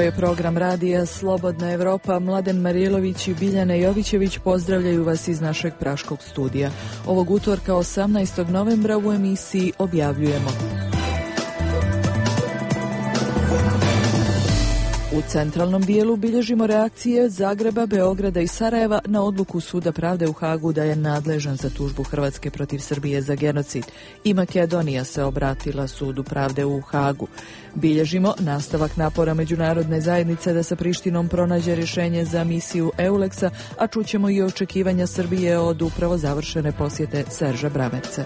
je program radija Slobodna Evropa. Mladen Marijelović i Biljana Jovićević pozdravljaju vas iz našeg praškog studija. Ovog utorka 18. novembra u emisiji objavljujemo: u centralnom dijelu bilježimo reakcije Zagreba, Beograda i Sarajeva na odluku Suda pravde u Hagu da je nadležan za tužbu Hrvatske protiv Srbije za genocid. I Makedonija se obratila Sudu pravde u Hagu. Bilježimo nastavak napora međunarodne zajednice da sa Prištinom pronađe rješenje za misiju EULEX-a, a čućemo i očekivanja Srbije od upravo završene posjete Serža Bramerca.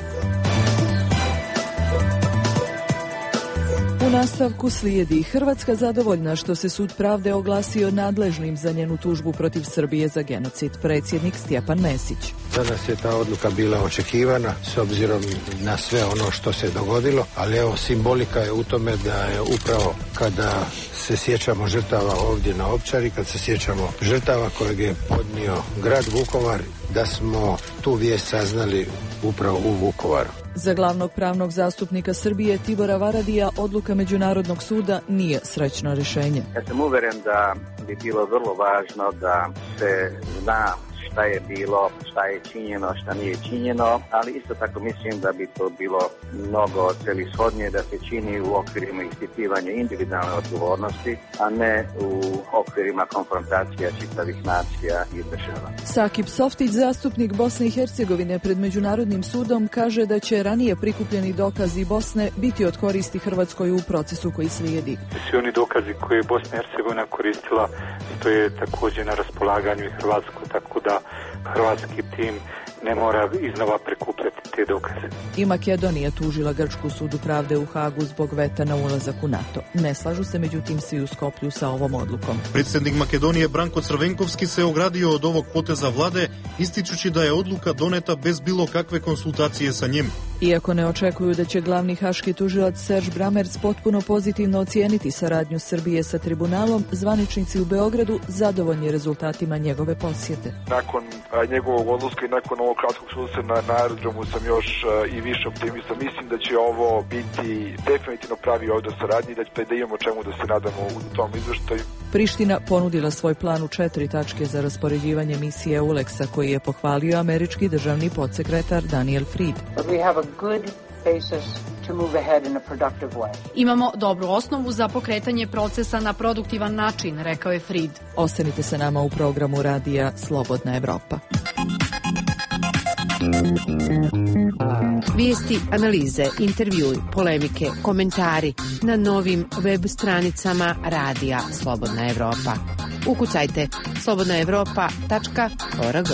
U nastavku slijedi: Hrvatska zadovoljna što se Sud pravde oglasio nadležnim za njenu tužbu protiv Srbije za genocid. Predsjednik Stjepan Mesić. Za nas je ta odluka bila očekivana s obzirom na sve ono što se dogodilo, ali evo, simbolika je u tome da je upravo kada se sjećamo žrtava ovdje na Ovčari, kad se sjećamo žrtava kojeg je podnio grad Vukovar, da smo tu vijest saznali upravo u Vukovaru. Za glavnog pravnog zastupnika Srbije Tibora Varadija odluka Međunarodnog suda nije srećno rješenje. Ja sam uvjeren da bi bilo vrlo važno da se zna šta je bilo, šta je činjeno, šta nije činjeno, ali isto tako mislim da bi to bilo mnogo celishodnije da se čini u okvirima ispitivanja individualne odgovornosti, a ne u okvirima konfrontacija čitavih nacija i država. Sakip Softić, zastupnik Bosne i Hercegovine pred Međunarodnim sudom, kaže da će ranije prikupljeni dokazi Bosne biti od koristi Hrvatskoj u procesu koji slijedi. Svi oni dokazi koje je Bosna i Hercegovina koristila stoje također na raspolaganju i Hrvatskoj, tako da hrvatski tim ne mora iznova prikupljati te dokaze. I Makedonija tužila Grčku Sudu pravde u Hagu zbog veta na ulazak u NATO. Ne slažu se međutim svi u Skoplju sa ovom odlukom. Predsjednik Makedonije Branko Crvenkovski se ogradio od ovog poteza vlade, ističući da je odluka doneta bez bilo kakve konsultacije sa njim. Iako ne očekuju da će glavni haški tužilac Serž Bramerc potpuno pozitivno ocijeniti saradnju Srbije sa tribunalom, zvaničnici u Beogradu zadovoljni rezultatima njegove posjete. Nakon njegovog odlaska i nakon ovog kratkog susreta na aerodromu sam još i više optimista. Mislim da će ovo biti definitivno pravi odnos saradnje i da imamo čemu da se nadamo u tom izveštaju. Priština ponudila svoj plan u 4 tačke za raspoređivanje misije EULEX-a, koji je pohvalio američki državni podsekretar Daniel Fried. Imamo dobru osnovu za pokretanje procesa na produktivan način, rekao je Fried. Ostanite sa nama u programu radija Slobodna Evropa. Vijesti, analize, intervjui, polemike, komentari na novim web stranicama radija Slobodna Evropa. Ukucajte slobodnaevropa.org.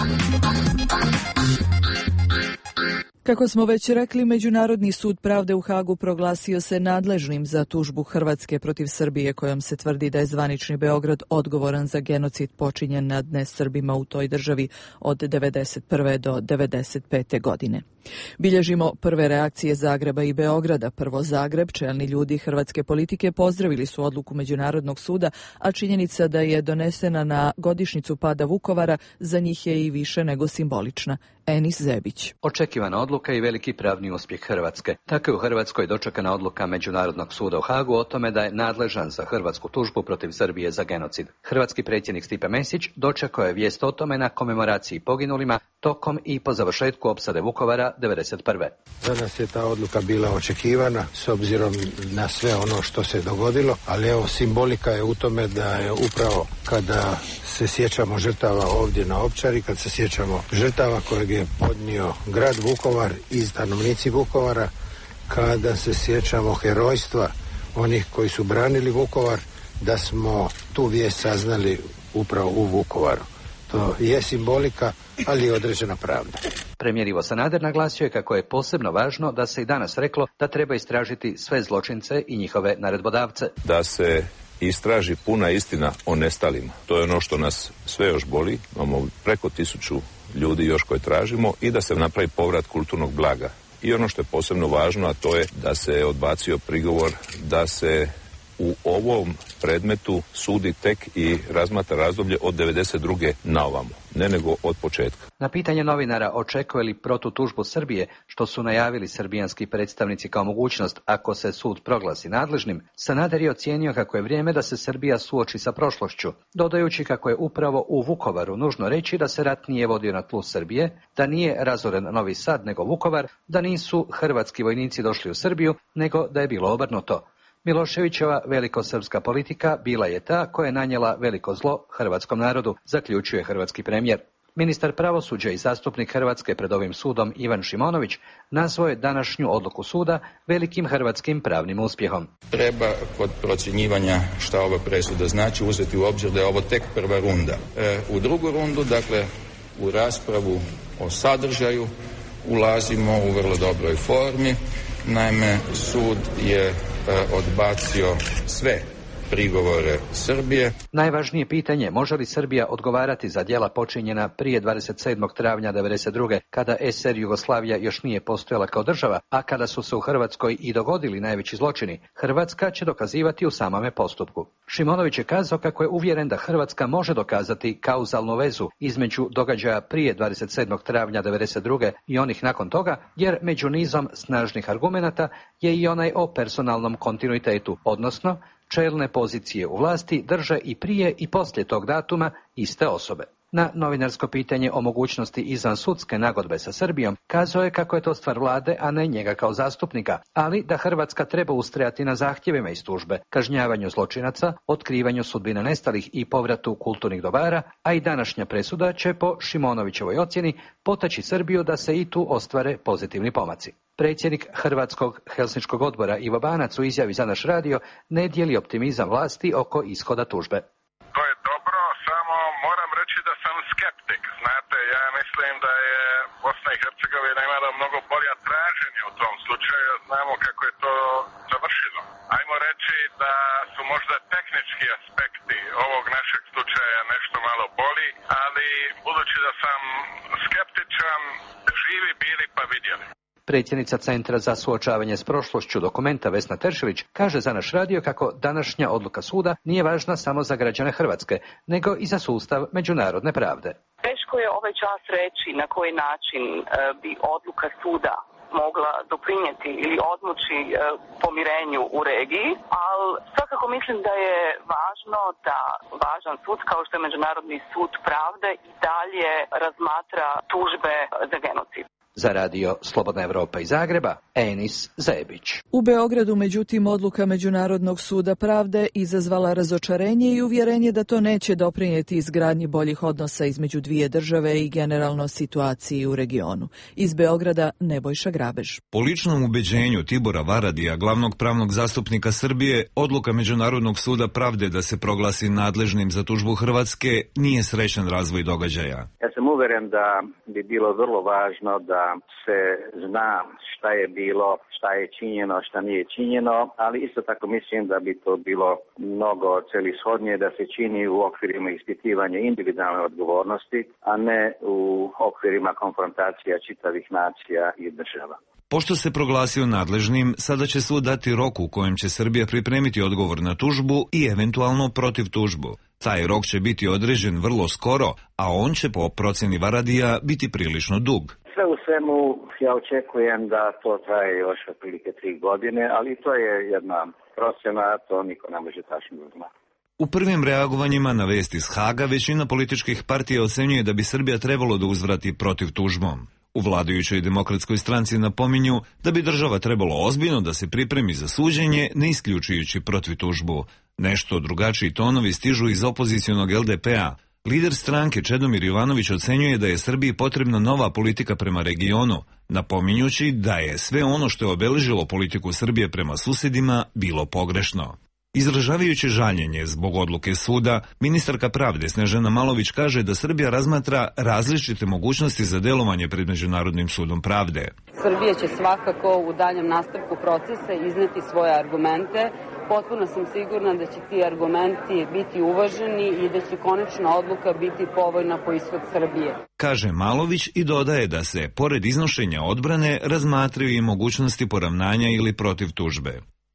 Kako smo već rekli, Međunarodni sud pravde u Hagu proglasio se nadležnim za tužbu Hrvatske protiv Srbije, kojom se tvrdi da je zvanični Beograd odgovoran za genocid počinjen nad nesrbima u toj državi od 1991. do 1995. godine. Bilježimo prve reakcije Zagreba i Beograda. Prvo Zagreb, čelni ljudi hrvatske politike pozdravili su odluku Međunarodnog suda, a činjenica da je donesena na godišnjicu pada Vukovara za njih je i više nego simbolična. Enis Zebić. Očekivana odluka i veliki pravni uspjeh Hrvatske. Tako je u Hrvatskoj dočekana odluka Međunarodnog suda u Hagu o tome da je nadležan za hrvatsku tužbu protiv Srbije za genocid. Hrvatski predsjednik Stipe Mesić dočekao je vijest o tome na komemoraciji poginulima tokom i po završetku opsade Vukovara 1991. Za nas je ta odluka bila očekivana s obzirom na sve ono što se dogodilo, ali evo, simbolika je u tome da je upravo kada se sjećamo žrtava ovdje na Ovčari, kad se sjećamo žrtava kojeg je podnio grad Vukovar i stanovnici Vukovara, kada se sjećamo herojstva onih koji su branili Vukovar, da smo tu vijest saznali upravo u Vukovaru. To je simbolika, ali i određena pravda. Premijer Ivo Sanader naglasio je kako je posebno važno da se i danas reklo da treba istražiti sve zločince i njihove naredbodavce. Da se istraži puna istina o nestalima. To je ono što nas sve još boli. Imamo preko 1000 ljudi još koje tražimo i da se napravi povrat kulturnog blaga. I ono što je posebno važno, a to je da se odbacio prigovor da se u ovom predmetu sudi tek i razmatra razdoblje od 1992. na ovamo. ne nego od početka. Na pitanje novinara očekuje li protutužbu Srbije, što su najavili srbijanski predstavnici kao mogućnost ako se sud proglasi nadležnim, Sanader je ocijenio kako je vrijeme da se Srbija suoči sa prošlošću, dodajući kako je upravo u Vukovaru nužno reći da se rat nije vodio na tlu Srbije, da nije razoren Novi Sad nego Vukovar, da nisu hrvatski vojnici došli u Srbiju, nego da je bilo obrnuto. Miloševićeva velikosrpska politika bila je ta koja je nanijela veliko zlo hrvatskom narodu, zaključuje hrvatski premijer. Ministar pravosuđa i zastupnik Hrvatske pred ovim sudom Ivan Šimonović nazvao je današnju odluku suda velikim hrvatskim pravnim uspjehom. Treba kod procjenjivanja šta ova presuda znači uzeti u obzir da je ovo tek prva runda. U drugu rundu, dakle u raspravu o sadržaju, ulazimo u vrlo dobroj formi. Naime, sud je odbacio sve prigovore Srbije. Najvažnije pitanje, može li Srbija odgovarati za djela počinjena prije 27. travnja 1992. kada SR Jugoslavija još nije postojala kao država, a kada su se u Hrvatskoj i dogodili najveći zločini, Hrvatska će dokazivati u samome postupku. Šimonović je kazao kako je uvjeren da Hrvatska može dokazati kauzalnu vezu između događaja prije 27. travnja 1992. i onih nakon toga, jer među nizom snažnih argumenata je i onaj o personalnom kontinuitetu, odnosno čelne pozicije u vlasti drže i prije i poslije tog datuma iste osobe. Na novinarsko pitanje o mogućnosti izvansudske nagodbe sa Srbijom kazao je kako je to stvar vlade, a ne njega kao zastupnika, ali da Hrvatska treba ustrajati na zahtjevima iz tužbe, kažnjavanju zločinaca, otkrivanju sudbina nestalih i povratu kulturnih dobara, a i današnja presuda će po Šimonovićevoj ocjeni potaći Srbiju da se i tu ostvare pozitivni pomaci. Predsjednik Hrvatskog Helsinškog odbora Ivo Banac u izjavi za naš radio ne dijeli optimizam vlasti oko ishoda tužbe. To je dobro, samo moram reći da sam skeptik. Znate, ja mislim da je Bosna i Hercegovina imala mnogo bolja traženja u tom slučaju. Znamo kako je to završilo. Ajmo reći da su možda tehnički aspekti ovog našeg slučaja nešto malo bolji, ali budući da sam skeptičan, živi bili pa vidjeli. Predsjednica Centra za suočavanje s prošlošću Dokumenta Vesna Teršelić kaže za naš radio kako današnja odluka suda nije važna samo za građane Hrvatske, nego i za sustav međunarodne pravde. Teško je ovaj čas reći na koji način bi odluka suda mogla doprinijeti ili odmoći pomirenju u regiji, ali svakako mislim da je važno da važan sud kao što je Međunarodni sud pravde i dalje razmatra tužbe za genocid. Za radio Slobodna Evropa iz Zagreba, Enis Zebić. U Beogradu, međutim, odluka Međunarodnog suda pravde izazvala razočarenje i uvjerenje da to neće doprinijeti izgradnji boljih odnosa između dvije države i generalno situaciji u regionu. Iz Beograda Nebojša Grabež. Po ličnom ubeđenju Tibora Varadija, glavnog pravnog zastupnika Srbije, odluka Međunarodnog suda pravde da se proglasi nadležnim za tužbu Hrvatske nije srećan razvoj događaja. Ja sam uvjeren da bi bilo vrlo važno da se zna šta je bilo, šta je činjeno, šta nije činjeno, ali isto tako mislim da bi to bilo mnogo celishodnije da se čini u okvirima ispitivanja individualne odgovornosti, a ne u okvirima konfrontacija čitavih nacija i država. Pošto se proglasio nadležnim, sada će sud dati rok u kojem će Srbija pripremiti odgovor na tužbu i eventualno protiv tužbu. Taj rok će biti određen vrlo skoro, a on će po procjeni Varadija biti prilično dug. Sve u svemu ja očekujem da to traje još otprilike 3 godine, ali to je jedna procjena, to niko ne može tačno znati. U prvim reagovanjima na vesti iz Haga većina političkih partija ocenjuje da bi Srbija trebalo da uzvrati protiv tužbom. U vladajućoj Demokratskoj stranci napominju da bi država trebalo ozbiljno da se pripremi za suđenje, ne isključujući protiv tužbu. Nešto drugačiji tonovi stižu iz opozicionog LDP-a. Lider stranke Čedomir Jovanović ocenjuje da je Srbiji potrebna nova politika prema regionu, napominjući da je sve ono što je obeležilo politiku Srbije prema susjedima bilo pogrešno. Izražavajući žaljenje zbog odluke suda, ministarka pravde Snežana Malović kaže da Srbija razmatra različite mogućnosti za delovanje pred Međunarodnim sudom pravde. Srbija će svakako u daljem nastavku procesa izneti svoje argumente. Potpuno sam sigurna da će ti argumenti biti uvaženi i da će konačna odluka biti povoljna po ishod Srbije. Kaže Malović i dodaje da se, pored iznošenja odbrane, razmatraju i mogućnosti poravnanja ili protiv tužbe.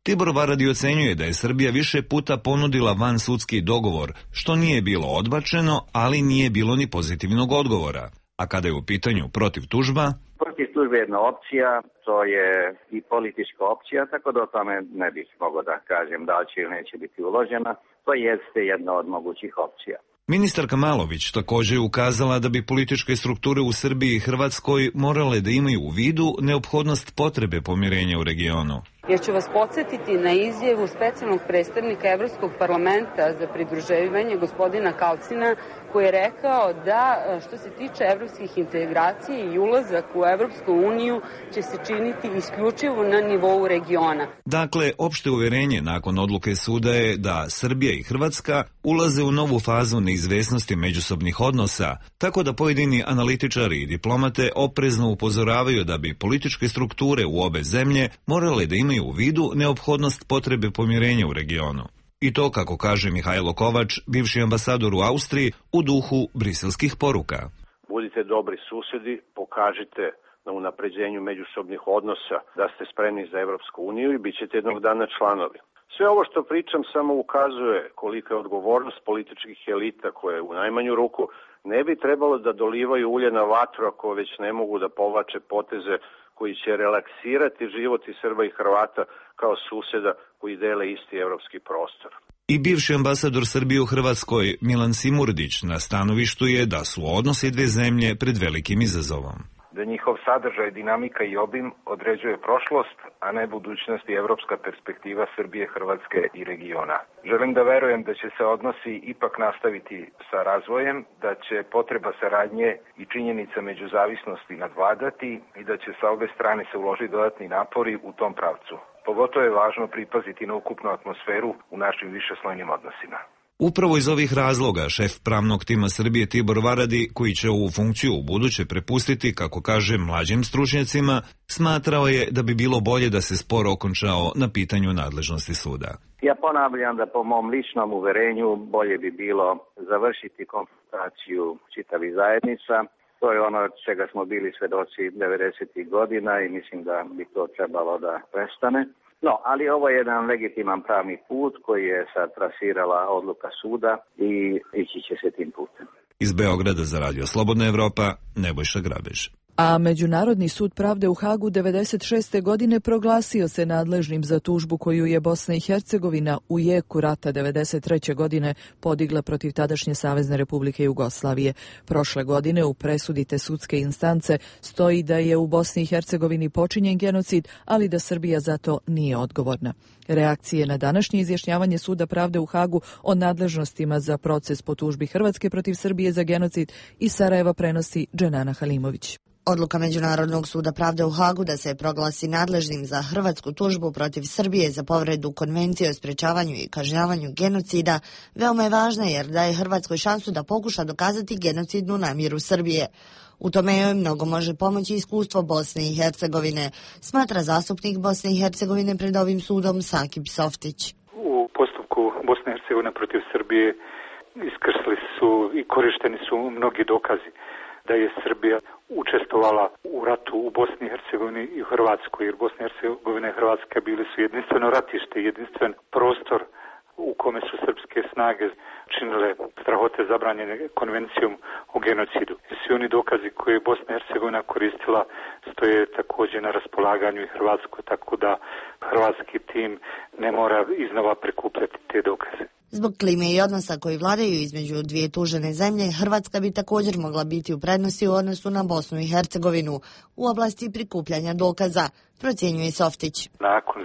Tibor Varadi ocenjuje da je Srbija više puta ponudila vansudski dogovor, što nije bilo odbačeno, ali nije bilo ni pozitivnog odgovora. A kada je u pitanju protiv tužba... Protiv tužbe je jedna opcija, to je i politička opcija, tako da o tome ne bih mogao da kažem da li će ili neće biti uložena. To jeste jedna od mogućih opcija. Ministarka Malović također je ukazala da bi političke strukture u Srbiji i Hrvatskoj morale da imaju u vidu neophodnost potrebe pomirenja u regionu. Ja ću vas podsjetiti na izjavu specijalnog predstavnika Evropskog parlamenta za pridruživanje gospodina Kalcina, koji je rekao da što se tiče evropskih integracija i ulazak u Evropsku uniju će se činiti isključivo na nivou regiona. Dakle, opšte uverenje nakon odluke suda je da Srbija i Hrvatska ulaze u novu fazu neizvesnosti međusobnih odnosa, tako da pojedini analitičari i diplomate oprezno upozoravaju da bi političke strukture u obe zemlje morale da imaju u vidu neophodnost potrebe pomirenja u regionu. I to, kako kaže Mihajlo Kovač, bivši ambasador u Austriji, u duhu briselskih poruka. Budite dobri susedi, pokažite na unapređenju međusobnih odnosa da ste spremni za Evropsku uniju i bit ćete jednog dana članovi. Sve ovo što pričam samo ukazuje kolika je odgovornost političkih elita koje u najmanju ruku ne bi trebalo da dolivaju ulje na vatru ako već ne mogu da povlače poteze koji će relaksirati život i Srba i Hrvata kao suseda koji dele isti evropski prostor. I bivši ambasador Srbije u Hrvatskoj Milan Simurdić na stanovištu je da su odnosi dve zemlje pred velikim izazovom. Da njihov sadržaj, dinamika i obim određuje prošlost, a ne budućnost i evropska perspektiva Srbije, Hrvatske i regiona. Želim da verujem da će se odnosi ipak nastaviti sa razvojem, da će potreba saradnje i činjenica međuzavisnosti nadvladati i da će sa obe strane se uložiti dodatni napori u tom pravcu. Pogotovo je važno pripaziti na ukupnu atmosferu u našim višeslojnim odnosima. Upravo iz ovih razloga šef pravnog tima Srbije Tibor Varadi, koji će ovu funkciju u buduće prepustiti, kako kaže, mlađim stručnjacima, smatrao je da bi bilo bolje da se spor okončao na pitanju nadležnosti suda. Ja ponavljam da po mom ličnom uverenju bolje bi bilo završiti konfrontaciju čitavih zajednica. To je ono čega smo bili svedoci 90. godina i mislim da bi to trebalo da prestane. No, ali ovo je jedan legitiman pravni put koji je sad trasirala odluka suda i ići će se tim putem. Iz Beograda za Radio Slobodna Evropa, Nebojša Grabež. A Međunarodni sud pravde u Hagu 96. godine proglasio se nadležnim za tužbu koju je Bosna i Hercegovina u jeku rata 93. godine podigla protiv tadašnje Savezne Republike Jugoslavije. Prošle godine u presudi te sudske instance stoji da je u Bosni i Hercegovini počinjen genocid, ali da Srbija za to nije odgovorna. Reakcije na današnje izjašnjavanje Suda pravde u Hagu o nadležnostima za proces po tužbi Hrvatske protiv Srbije za genocid iz Sarajeva prenosi Dženana Halimović. Odluka Međunarodnog suda pravde u Hagu da se proglasi nadležnim za hrvatsku tužbu protiv Srbije za povredu Konvencije o sprečavanju i kažnjavanju genocida veoma je važna jer daje Hrvatskoj šansu da pokuša dokazati genocidnu namjeru Srbije. U tome joj mnogo može pomoći iskustvo Bosne i Hercegovine, smatra zastupnik Bosne i Hercegovine pred ovim sudom Sakip Softić. U postupku Bosne i Hercegovine protiv Srbije iskrsli su i korišteni su mnogi dokazi da je Srbija učestvovala u ratu u Bosni i Hercegovini i u Hrvatskoj, jer Bosna i Hercegovina i Hrvatska bili su jedinstveno ratište, jedinstven prostor u kome su srpske snage činile strahote zabranjene konvencijom o genocidu. Svi oni dokazi koje je Bosna i Hercegovina koristila stoje također na raspolaganju i Hrvatskoj, tako da hrvatski tim ne mora iznova prikupljati te dokaze. Zbog klime i odnosa koji vladaju između dvije tužene zemlje, Hrvatska bi također mogla biti u prednosti u odnosu na Bosnu i Hercegovinu u oblasti prikupljanja dokaza, procjenjuje Softić. Nakon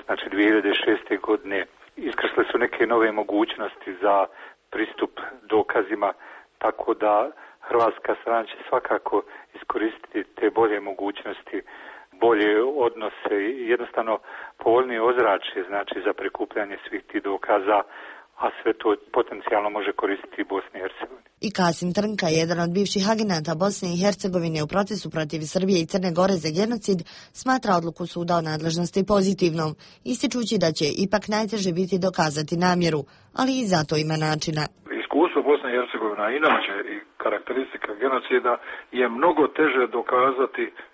2006. godine iskrsle su neke nove mogućnosti za pristup dokazima, tako da hrvatska strana će svakako iskoristiti te bolje mogućnosti, bolje odnose i jednostavno povoljnije ozračje, znači za prikupljanje svih tih dokaza, a sve to potencijalno može koristiti i Bosni i Hercegovini. I Kasim Trnka, jedan od bivših agenata Bosne i Hercegovine u procesu protiv Srbije i Crne Gore za genocid, smatra odluku suda o nadležnosti pozitivnom, ističući da će ipak najteže biti dokazati namjeru, ali i zato ima načina. Iskustvo Bosne i Hercegovina inače i karakteristika genocida je mnogo teže dokazati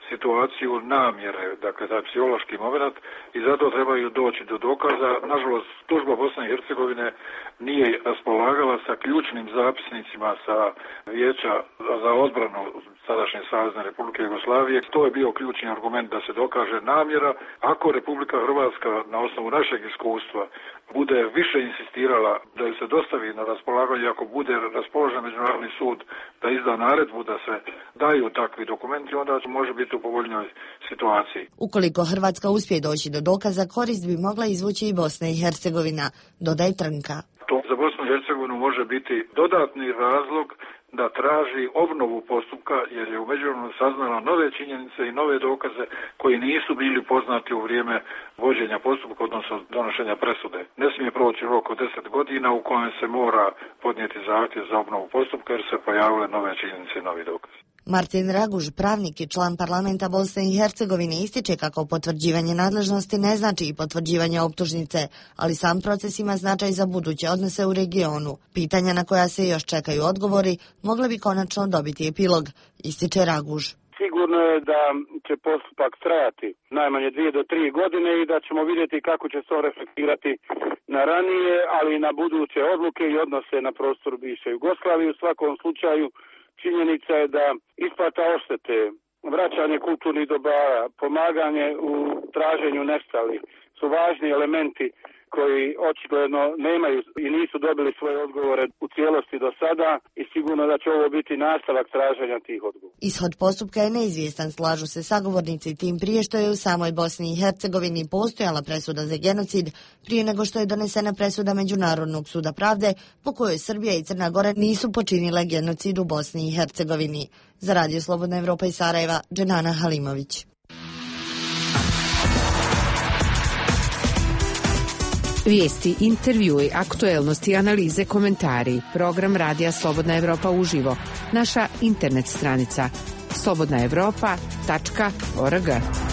situaciju namjere, dakle taj psihološki moment, i zato trebaju doći do dokaza. Nažalost, tužba Bosne i Hercegovine nije raspolagala sa ključnim zapisnicima sa Vijeća za odbranu sadašnje Savezne Republike Jugoslavije. To je bio ključni argument da se dokaže namjera. Ako Republika Hrvatska na osnovu našeg iskustva bude više insistirala da se dostavi na raspolaganje, ako bude raspoložen Međunarodni sud da izda naredbu da se daju takvi dokumenti, onda može biti u povoljnoj situaciji. Ukoliko Hrvatska uspije doći do dokaza, korist bi mogla izvući i Bosna i Hercegovina, dodaje Trnka. To za Bosnu i Hercegovinu može biti dodatni razlog da traži obnovu postupka, jer je u međuvremenu saznala nove činjenice i nove dokaze koji nisu bili poznati u vrijeme vođenja postupka, odnosno donošenja presude. Ne smije proći rok od 10 godina u kojem se mora podnijeti zahtjev za obnovu postupka jer se pojavile nove činjenice i novi dokazi. Martin Raguž, pravnik i član parlamenta Bosne i Hercegovine, ističe kako potvrđivanje nadležnosti ne znači i potvrđivanje optužnice, ali sam proces ima značaj za buduće odnose u regionu. Pitanja na koja se još čekaju odgovori mogle bi konačno dobiti epilog, ističe Raguž. Sigurno je da će postupak trajati najmanje 2 do 3 godine i da ćemo vidjeti kako će se to reflektirati na ranije, ali i na buduće odluke i odnose na prostoru bivše Jugoslavije. U svakom slučaju činjenica je da isplata odštete, vraćanje kulturnih dobara, pomaganje u traženju nestalih su važni elementi koji očigledno nemaju i nisu dobili svoje odgovore u cijelosti do sada i sigurno da će ovo biti nastavak traženja tih odgovora. Ishod postupka je neizvjestan, slažu se sagovornici, tim prije što je u samoj Bosni i Hercegovini postojala presuda za genocid prije nego što je donesena presuda Međunarodnog suda pravde po kojoj Srbija i Crna Gora nisu počinile genocid u Bosni i Hercegovini. Za Radio Slobodna Evropa iz Sarajeva, Dženana Halimović. Vijesti, intervjui, aktuelnosti, analize, komentari. Program Radija Slobodna Evropa uživo. Naša internet stranica slobodnaevropa.org.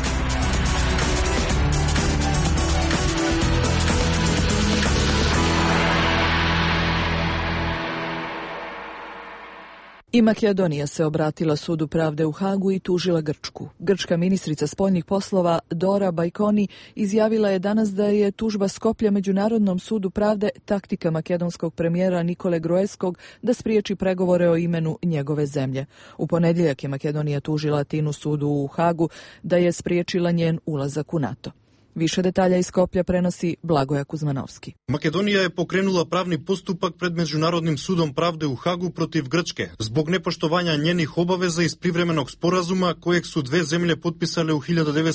I Makedonija se obratila Sudu pravde u Hagu i tužila Grčku. Grčka ministrica spoljnih poslova Dora Bajkoni izjavila je danas da je tužba Skoplja Međunarodnom sudu pravde taktika makedonskog premijera Nikole Gruevskog da spriječi pregovore o imenu njegove zemlje. U ponedjeljak je Makedonija tužila Atinu sudu u Hagu da je spriječila njen ulazak u NATO. Više detalja iz Skoplja prenosi Blagoja Kuzmanovski. Makedonija je pokrenula pravni postupak pred Međunarodnim sudom pravde u Hagu protiv Grčke zbog nepoštovanja njenih obaveza iz privremenog sporazuma kojeg su dve zemlje potpisale u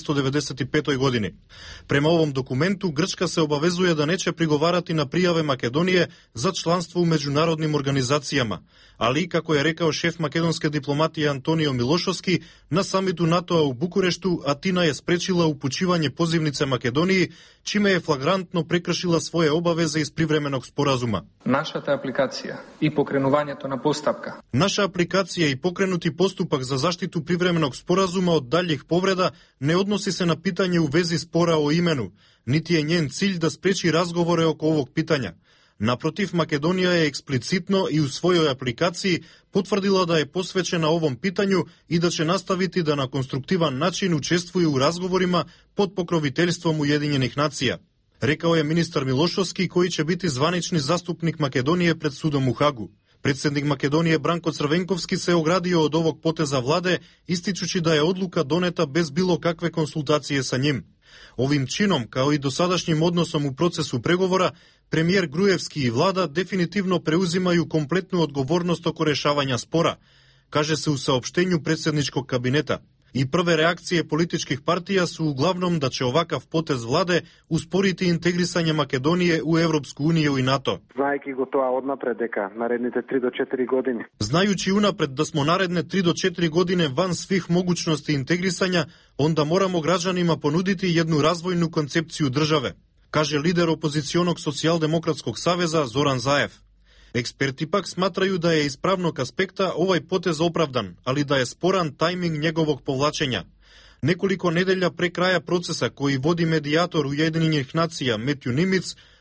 1995. godini. Prema ovom dokumentu Grčka se obavezuje da neće prigovarati na prijave Makedonije za članstvo u međunarodnim organizacijama, ali kako je rekao šef makedonske diplomatije Antonio Milošovski na samitu NATO-a u Bukureštu, Atina je sprečila upućivanje pozivnice Makedoniji, čime je flagrantno prekršila svoje obaveze iz privremenog sporazuma. Naša aplikacija i pokrenuvanje to na postavka. Naša aplikacija i pokrenuti postupak za zaštitu privremenog sporazuma od daljih povreda ne odnosi se na pitanje u vezi spora o imenu, niti je njen cilj da spreči razgovore oko ovog pitanja. Naprotiv, Makedonija je eksplicitno i u svojoj aplikaciji potvrdila da je posvećena ovom pitanju i da će nastaviti da na konstruktivan način učestvuje u razgovorima pod pokroviteljstvom Ujedinjenih nacija. Rekao je ministar Milošovski, koji će biti zvanični zastupnik Makedonije pred sudom u Hagu. Predsjednik Makedonije Branko Crvenkovski se ogradio od ovog poteza vlade, ističući da je odluka doneta bez bilo kakve konsultacije sa njim. Ovim činom, kao i dosadašnjim odnosom u procesu pregovora, premijer Gruevski i vlada definitivno preuzimaju kompletnu odgovornost oko rješavanja spora, kaže se u saopštenju predsjedničkog kabineta. I prve reakcije političkih partija su uglavnom da će ovakav potez vlade usporiti integrisanje Makedonije u Europsku uniju i NATO. Знајки го тоа однапред дека наредните 3 до 4 години. Znajući unapred da smo naredne 3 do 4 godine van svih mogućnosti integrisanja, onda moramo građanima ponuditi jednu razvojnu koncepciju države, kaže lider opozicionog socijaldemokratskog saveza Zoran Zaev. Eksperti pak smatraju da je iz pravnog aspekta ovaj potez opravdan, ali da je sporan tajming njegovog povlačenja. Nekoliko nedelja pre kraja procesa koji vodi medijator Ujedinjenih nacija Matthew Nimitz,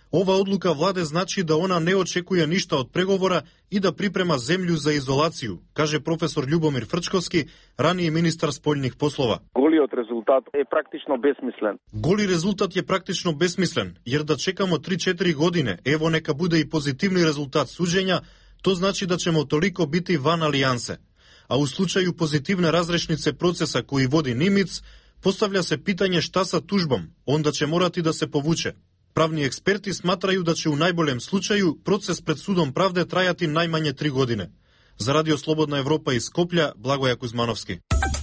Ова одлука владе значи да она не очекува ништа од преговора и да припрема земју за изолацiju, каже професор Љубомир Фрчковски, ранije министар спољних послова. Голиот резултат е практично бесмислен. Голи резултат е практично бесмислен, jer да чекамо 3-4 години, ево нека буде и позитивни резултат суđenja, то значи да ćemo толико biti van алијансе. А у случају позитивне разрешнице процеса кој води Нимиц, поставља се питање шта са тужбом, онда ќе морати да се повуче. Правни експерти сматрају да ќе у најболем случају процес пред судом правде трајати најмање 3 години. За Радио Слободна Европа из Скопља, Благоја Кузмановски.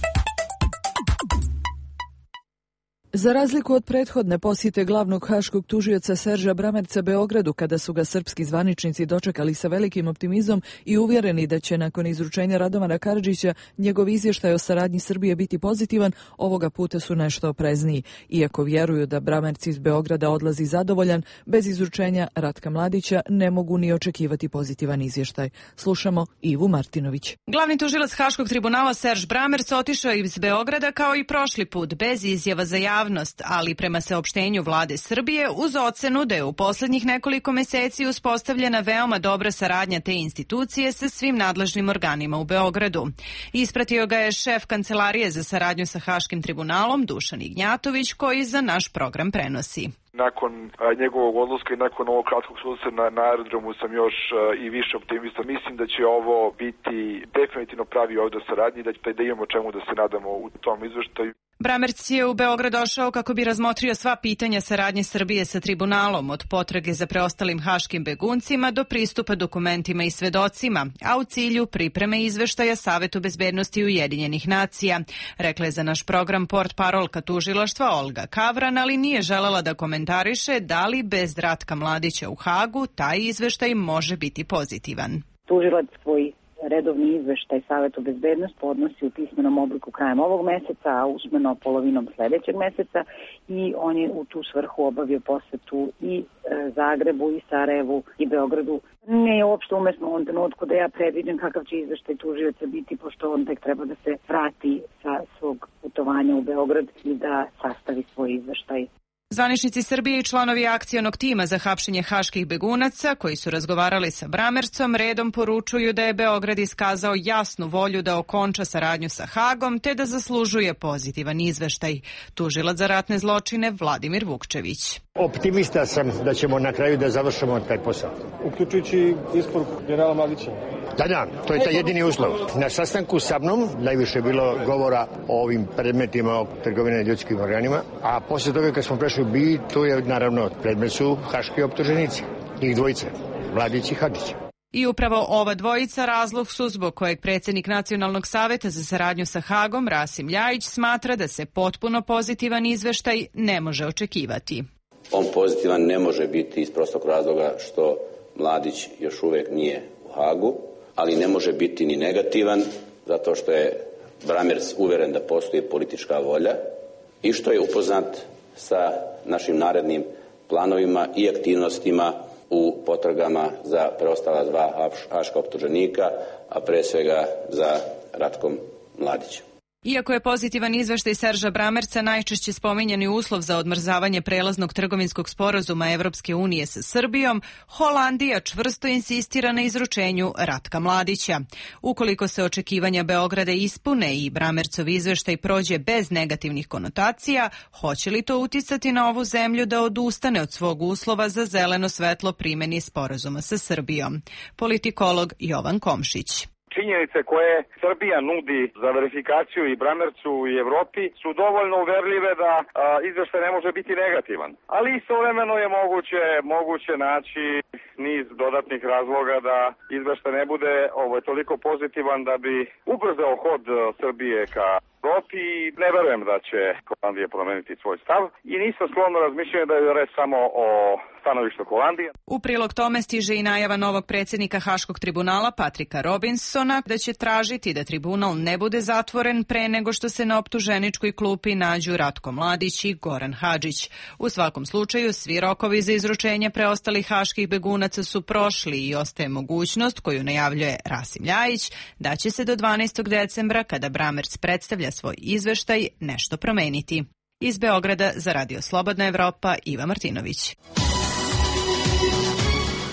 Za razliku od prethodne posjete glavnog haškog tužioca Serža Bramerca Beogradu, kada su ga srpski zvaničnici dočekali sa velikim optimizmom i uvjereni da će nakon izručenja Radovana Karadžića njegov izvještaj o saradnji Srbije biti pozitivan, ovoga puta su nešto oprezniji. Iako vjeruju da Bramerc iz Beograda odlazi zadovoljan, bez izručenja Ratka Mladića ne mogu ni očekivati pozitivan izvještaj. Slušamo Ivu Martinović. Glavni tužilac Haškog tribunala Serž Bramerc otišao iz Beograda kao i prošli put, bez izjava za javnost, ali prema saopštenju vlade Srbije uz ocenu da je u poslednjih nekoliko meseci uspostavljena veoma dobra saradnja te institucije sa svim nadležnim organima u Beogradu. Ispratio ga je šef Kancelarije za saradnju sa Haškim tribunalom Dušan Ignjatović, koji za naš program prenosi. Nakon njegovog odlaska i nakon ovog kratkog susreta na aerodromu sam još i više optimista. Mislim da će ovo biti definitivno pravi ovdje saradnji, da imamo čemu da se nadamo u tom izveštaju. Bramerc je u Beograd došao kako bi razmotrio sva pitanja saradnje Srbije sa tribunalom, od potrage za preostalim haškim beguncima do pristupa dokumentima i svedocima, a u cilju pripreme izveštaja Savetu bezbednosti Ujedinjenih nacija, rekla je za naš program portparolka tužilaštva Olga Kavran, ali nije želela da komentariše da li bez Ratka Mladića u Hagu taj izveštaj može biti pozitivan. Tužilac svoj redovni izveštaj Savetu bezbednosti podnosi u pismenom obliku krajem ovog meseca, a usmeno polovinom sledećeg meseca, i on je u tu svrhu obavio posetu i Zagrebu, i Sarajevu, i Beogradu. Ne je uopšte umesno u ovom trenutku da ja predviđam kakav će izveštaj tužioca biti, pošto on tek treba da se vrati sa svog putovanja u Beograd i da sastavi svoj izveštaj. Zvaničnici Srbije i članovi akcionog tima za hapšenje haških begunaca, koji su razgovarali sa Bramercom, redom poručuju da je Beograd iskazao jasnu volju da okonča saradnju sa Hagom, te da zaslužuje pozitivan izveštaj. Tužilac za ratne zločine Vladimir Vukčević. Optimista sam da ćemo na kraju da završimo taj posao. Uključujući isporuku generala Mladića. Da, to je taj jedini uslov. Na sastanku sa mnom najviše je bilo govora o ovim predmetima o trgovine ljudskim organima, a posle toga kad smo prešli u BiH, tu je naravno predmet su haški optuženici, njih dvojice, Mladić i Hadžić. I upravo ova dvojica razlog su zbog kojeg predsjednik Nacionalnog saveta za saradnju sa Hagom, Rasim Ljajić, smatra da se potpuno pozitivan izveštaj ne može očekivati. On pozitivan ne može biti iz prostog razloga što Mladić još uvek nije u Hagu, ali ne može biti ni negativan zato što je Bramerc uveren da postoji politička volja i što je upoznat sa našim narednim planovima i aktivnostima u potragama za preostala dva haška optuženika, a pre svega za Ratkom Mladićem. Iako je pozitivan izveštaj Serža Bramerca najčešće spominjani uslov za odmrzavanje prelaznog trgovinskog sporazuma Evropske unije sa Srbijom, Holandija čvrsto insistira na izručenju Ratka Mladića. Ukoliko se očekivanja Beograda ispune i Bramercov izveštaj prođe bez negativnih konotacija, hoće li to uticati na ovu zemlju da odustane od svog uslova za zeleno svetlo primjeni sporazuma sa Srbijom? Politikolog Jovan Komšić. Činjenice koje Srbija nudi za verifikaciju i Bramercu i Evropi su dovoljno uverljive da izveštaj ne može biti negativan. Ali istovremeno je moguće naći niz dodatnih razloga da izveštaj ne bude toliko pozitivan da bi ubrzao hod Srbije ka Evropi i ne verujem da će Holandija promeniti svoj stav i nisam sklonno razmišljati da je reč samo o stanovištu Holandije. U prilog tome stiže i najava novog predsjednika Haškog tribunala Patrika Robinsona da će tražiti da tribunal ne bude zatvoren pre nego što se na optuženičkoj klupi nađu Ratko Mladić i Goran Hadžić. U svakom slučaju svi rokovi za izručenje preostalih haških begunaca su prošli i ostaje mogućnost koju najavljuje Rasim Ljajić da će se do 12. decembra kada Bramerc predstavlja svoj izveštaj nešto promeniti. Iz Beograda za Radio Slobodna Evropa Iva Martinović.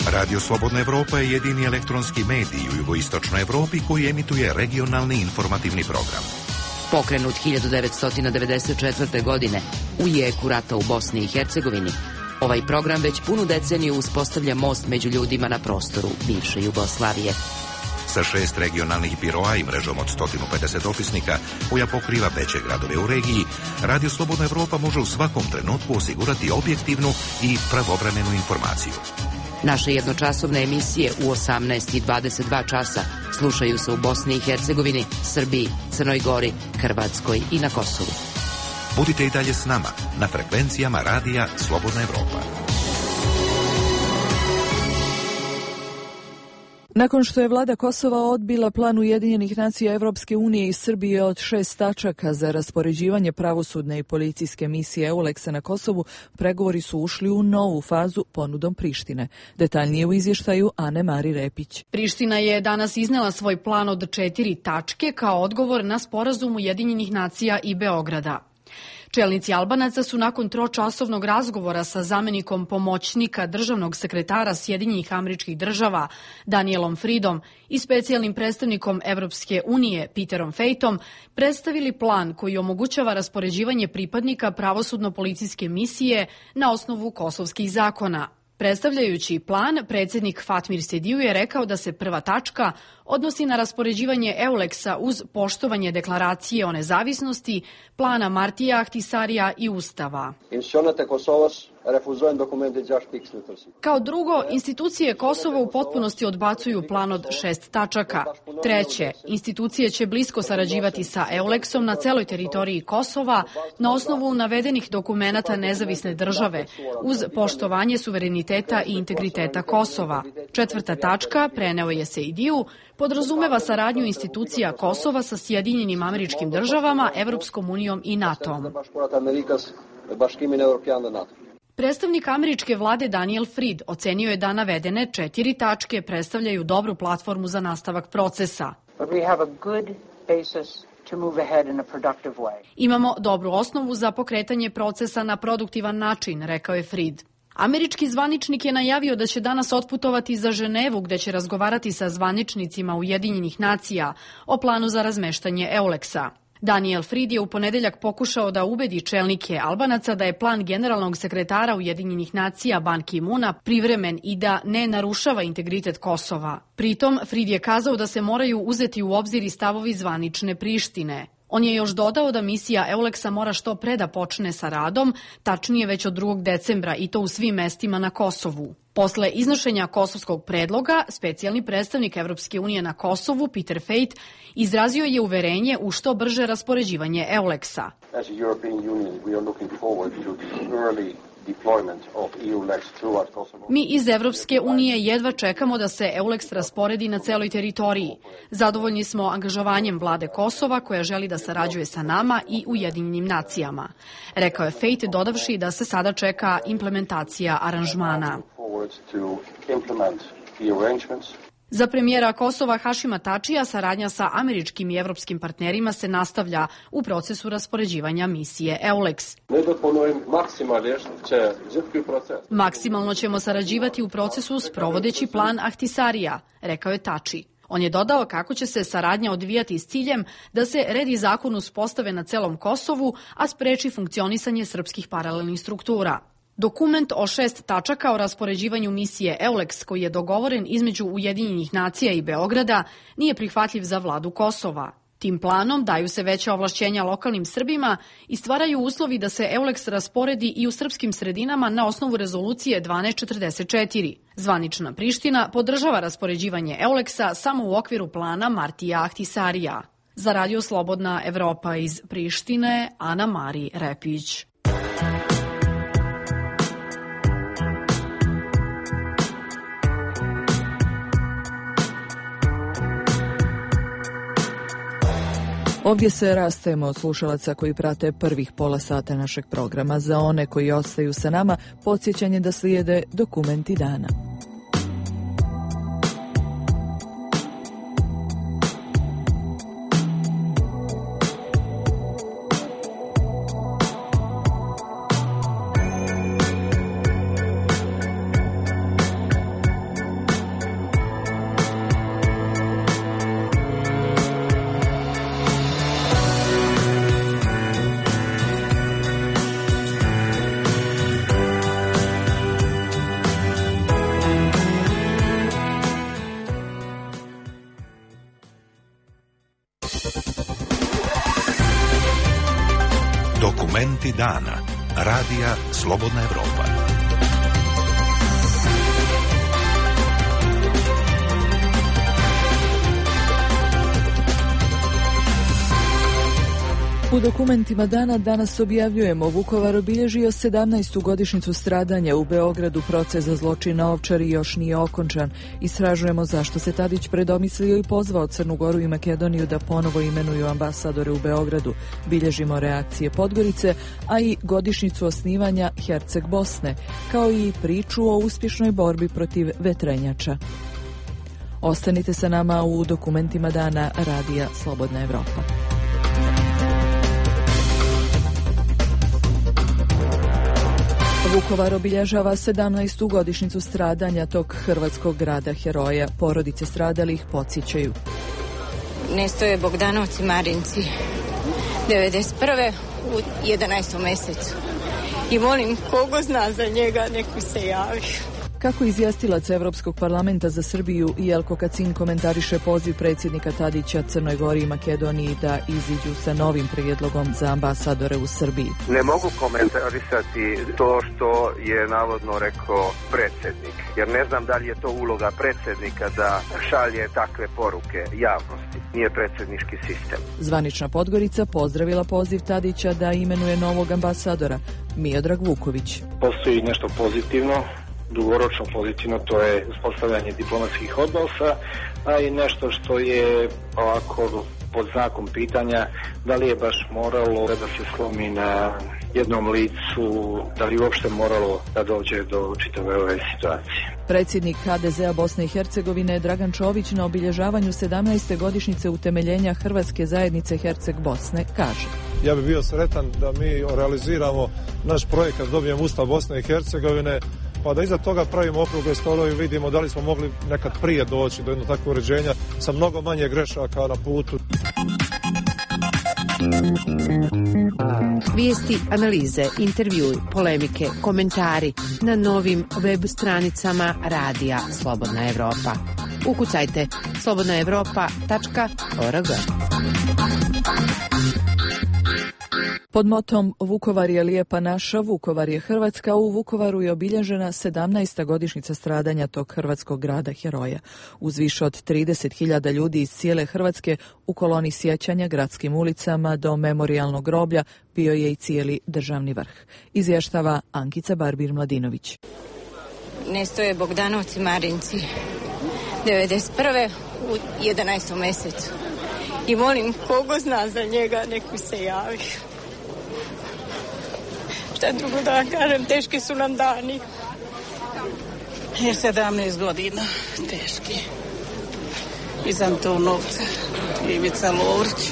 Radio Slobodna Evropa je jedini elektronski medij u jugoistočnoj Evropi koji emituje regionalni informativni program. Pokrenut 1994. godine u jeku rata u Bosni i Hercegovini, ovaj program već punu deceniju uspostavlja most među ljudima na prostoru bivše Jugoslavije. Sa 6 regionalnih biroa i mrežom od 150 opisnika koja pokriva veće gradove u regiji, Radio Slobodna Evropa može u svakom trenutku osigurati objektivnu i pravovremenu informaciju. Naše jednočasovne emisije u 18 i 22 časa slušaju se u Bosni i Hercegovini, Srbiji, Crnoj Gori, Hrvatskoj i na Kosovu. Budite i dalje s nama na frekvencijama Radija Slobodna Evropa. Nakon što je vlada Kosova odbila plan Ujedinjenih nacija Evropske unije i Srbije od 6 tačaka za raspoređivanje pravosudne i policijske misije EULEX-a na Kosovu, pregovori su ušli u novu fazu ponudom Prištine. Detaljnije u izvještaju Ane Mari Repić. Priština je danas iznela svoj plan od 4 tačke kao odgovor na sporazum Ujedinjenih nacija i Beograda. Čelnici Albanaca su nakon tročasovnog razgovora sa zamenikom pomoćnika državnog sekretara Sjedinjenih Američkih Država Danielom Fridom i specijalnim predstavnikom Evropske unije Peterom Fejtom predstavili plan koji omogućava raspoređivanje pripadnika pravosudno-policijske misije na osnovu kosovskih zakona. Predstavljajući plan, predsjednik Fatmir Sediju je rekao da se prva tačka odnosi na raspoređivanje EULEX-a uz poštovanje deklaracije o nezavisnosti, plana Martija Ahtisarija i Ustava. Kao drugo, institucije Kosova u potpunosti odbacuju plan od 6 tačaka. Treće, institucije će blisko sarađivati sa EULEX-om na celoj teritoriji Kosova na osnovu navedenih dokumenata nezavisne države, uz poštovanje suvereniteta i integriteta Kosova. Četvrta tačka, preneo je Sejdiju, podrazumeva saradnju institucija Kosova sa Sjedinjenim Američkim Državama, Evropskom unijom i NATO-om. Predstavnik američke vlade Daniel Fried ocenio je da navedene 4 tačke predstavljaju dobru platformu za nastavak procesa. Imamo dobru osnovu za pokretanje procesa na produktivan način, rekao je Fried. Američki zvaničnik je najavio da će danas otputovati za Ženevu gde će razgovarati sa zvaničnicima Ujedinjenih nacija o planu za razmeštanje EULEX-a. Daniel Fried je u ponedeljak pokušao da ubedi čelnike Albanaca da je plan generalnog sekretara Ujedinjenih nacija Ban Ki-muna privremen i da ne narušava integritet Kosova. Pritom, Fried je kazao da se moraju uzeti u obzir i stavovi zvanične Prištine. On je još dodao da misija EULEX-a mora što pre da počne sa radom, tačnije već od 2. decembra i to u svim mestima na Kosovu. Posle iznošenja kosovskog predloga, specijalni predstavnik Evropske unije na Kosovu, Peter Fejt, izrazio je uverenje u što brže raspoređivanje EULEX-a. Mi iz Evropske unije jedva čekamo da se EULEX rasporedi na celoj teritoriji. Zadovoljni smo angažovanjem vlade Kosova koja želi da sarađuje sa nama i Ujedinjenim nacijama. Rekao je Fejt dodavši da se sada čeka implementacija aranžmana. Za premijera Kosova Hašima Tačija saradnja sa američkim i evropskim partnerima se nastavlja u procesu raspoređivanja misije EULEX. Maksimalno ćemo sarađivati u procesu sprovodeći plan Ahtisarija, rekao je Tači. On je dodao kako će se saradnja odvijati s ciljem da se red i zakon uspostave na celom Kosovu, a spreči funkcionisanje srpskih paralelnih struktura. Dokument o 6 tačaka o raspoređivanju misije EULEX koji je dogovoren između Ujedinjenih nacija i Beograda nije prihvatljiv za vladu Kosova. Tim planom daju se veća ovlašćenja lokalnim Srbima i stvaraju uslovi da se EULEX rasporedi i u srpskim sredinama na osnovu rezolucije 1244. Zvanična Priština podržava raspoređivanje EULEX-a samo u okviru plana Martija Ahtisarija. Za Radio Slobodna Evropa iz Prištine, Ana Mari Repić. Ovdje se rastajemo od slušalaca koji prate prvih pola sata našeg programa. Za one koji ostaju sa nama, podsjećanje da slijede dokumenti dana. Dokumenti dana. Radija Slobodna Evropa. U dokumentima dana danas objavljujemo Vukovar obilježio 17. godišnjicu stradanja u Beogradu. Proces za zločin na Ovčari još nije okončan. Istražujemo zašto se Tadić predomislio i pozvao Crnu Goru i Makedoniju da ponovo imenuju ambasadore u Beogradu. Bilježimo reakcije Podgorice, a i godišnjicu osnivanja Herceg Bosne, kao i priču o uspješnoj borbi protiv vetrenjača. Ostanite sa nama u dokumentima dana Radija Slobodna Evropa. Vukovar obilježava 17. godišnjicu stradanja tog hrvatskog grada heroja. Porodice stradalih podsjećaju. Nestoje Bogdanovci Marinci 91. u 11. mjesecu. I molim kogo zna za njega, neku se javi. Kako izvjestilac Evropskog parlamenta za Srbiju Jelko Kacin komentariše poziv predsjednika Tadića Crnoj Gori i Makedoniji da iziđu sa novim prijedlogom za ambasadore u Srbiji. Ne mogu komentarisati to što je navodno rekao predsjednik, jer ne znam da li je to uloga predsjednika da šalje takve poruke javnosti. Nije predsjednički sistem. Zvanična Podgorica pozdravila poziv Tadića da imenuje novog ambasadora. Miodrag Vuković. Postoji nešto pozitivno, dugoročno pozitivno, to je uspostavljanje diplomatskih odnosa, a i nešto što je ovako pod znakom pitanja da li je baš moralo da se slomi na jednom licu, da li uopšte moralo da dođe do čitave ove situacije. Predsjednik HDZ-a Bosne i Hercegovine Dragan Čović na obilježavanju 17. godišnjice utemeljenja Hrvatske zajednice Herceg Bosne kaže: Ja bih bio sretan da mi realiziramo naš projekat, dobijemo Ustav Bosne i Hercegovine, pa da iza toga pravimo okrugle stolove i vidimo da li smo mogli nekad prije doći do jednog takvog uređenja sa mnogo manje grešaka na putu. Vijesti, analize, intervjui, polemike, komentari na novim web stranicama Radija Slobodna Evropa. Ukucajte slobodnaevropa.org. Pod motom Vukovar je lijepa naša, Vukovar je Hrvatska, u Vukovaru je obilježena 17. godišnjica stradanja tog hrvatskog grada heroja. Uz više od 30.000 ljudi iz cijele Hrvatske u koloni sjećanja gradskim ulicama do memorijalnog groblja bio je i cijeli državni vrh. Izvještava Ankica Barbir-Mladinović. Nestoje Bogdanovci Marinci 91. u 11. mjesecu. I molim kogo zna za njega, neku se javi. Šta drugo da vam kažem, teški su nam dani. Je 17 godina, teški. Iz Antonovca, Ivica Lovrić.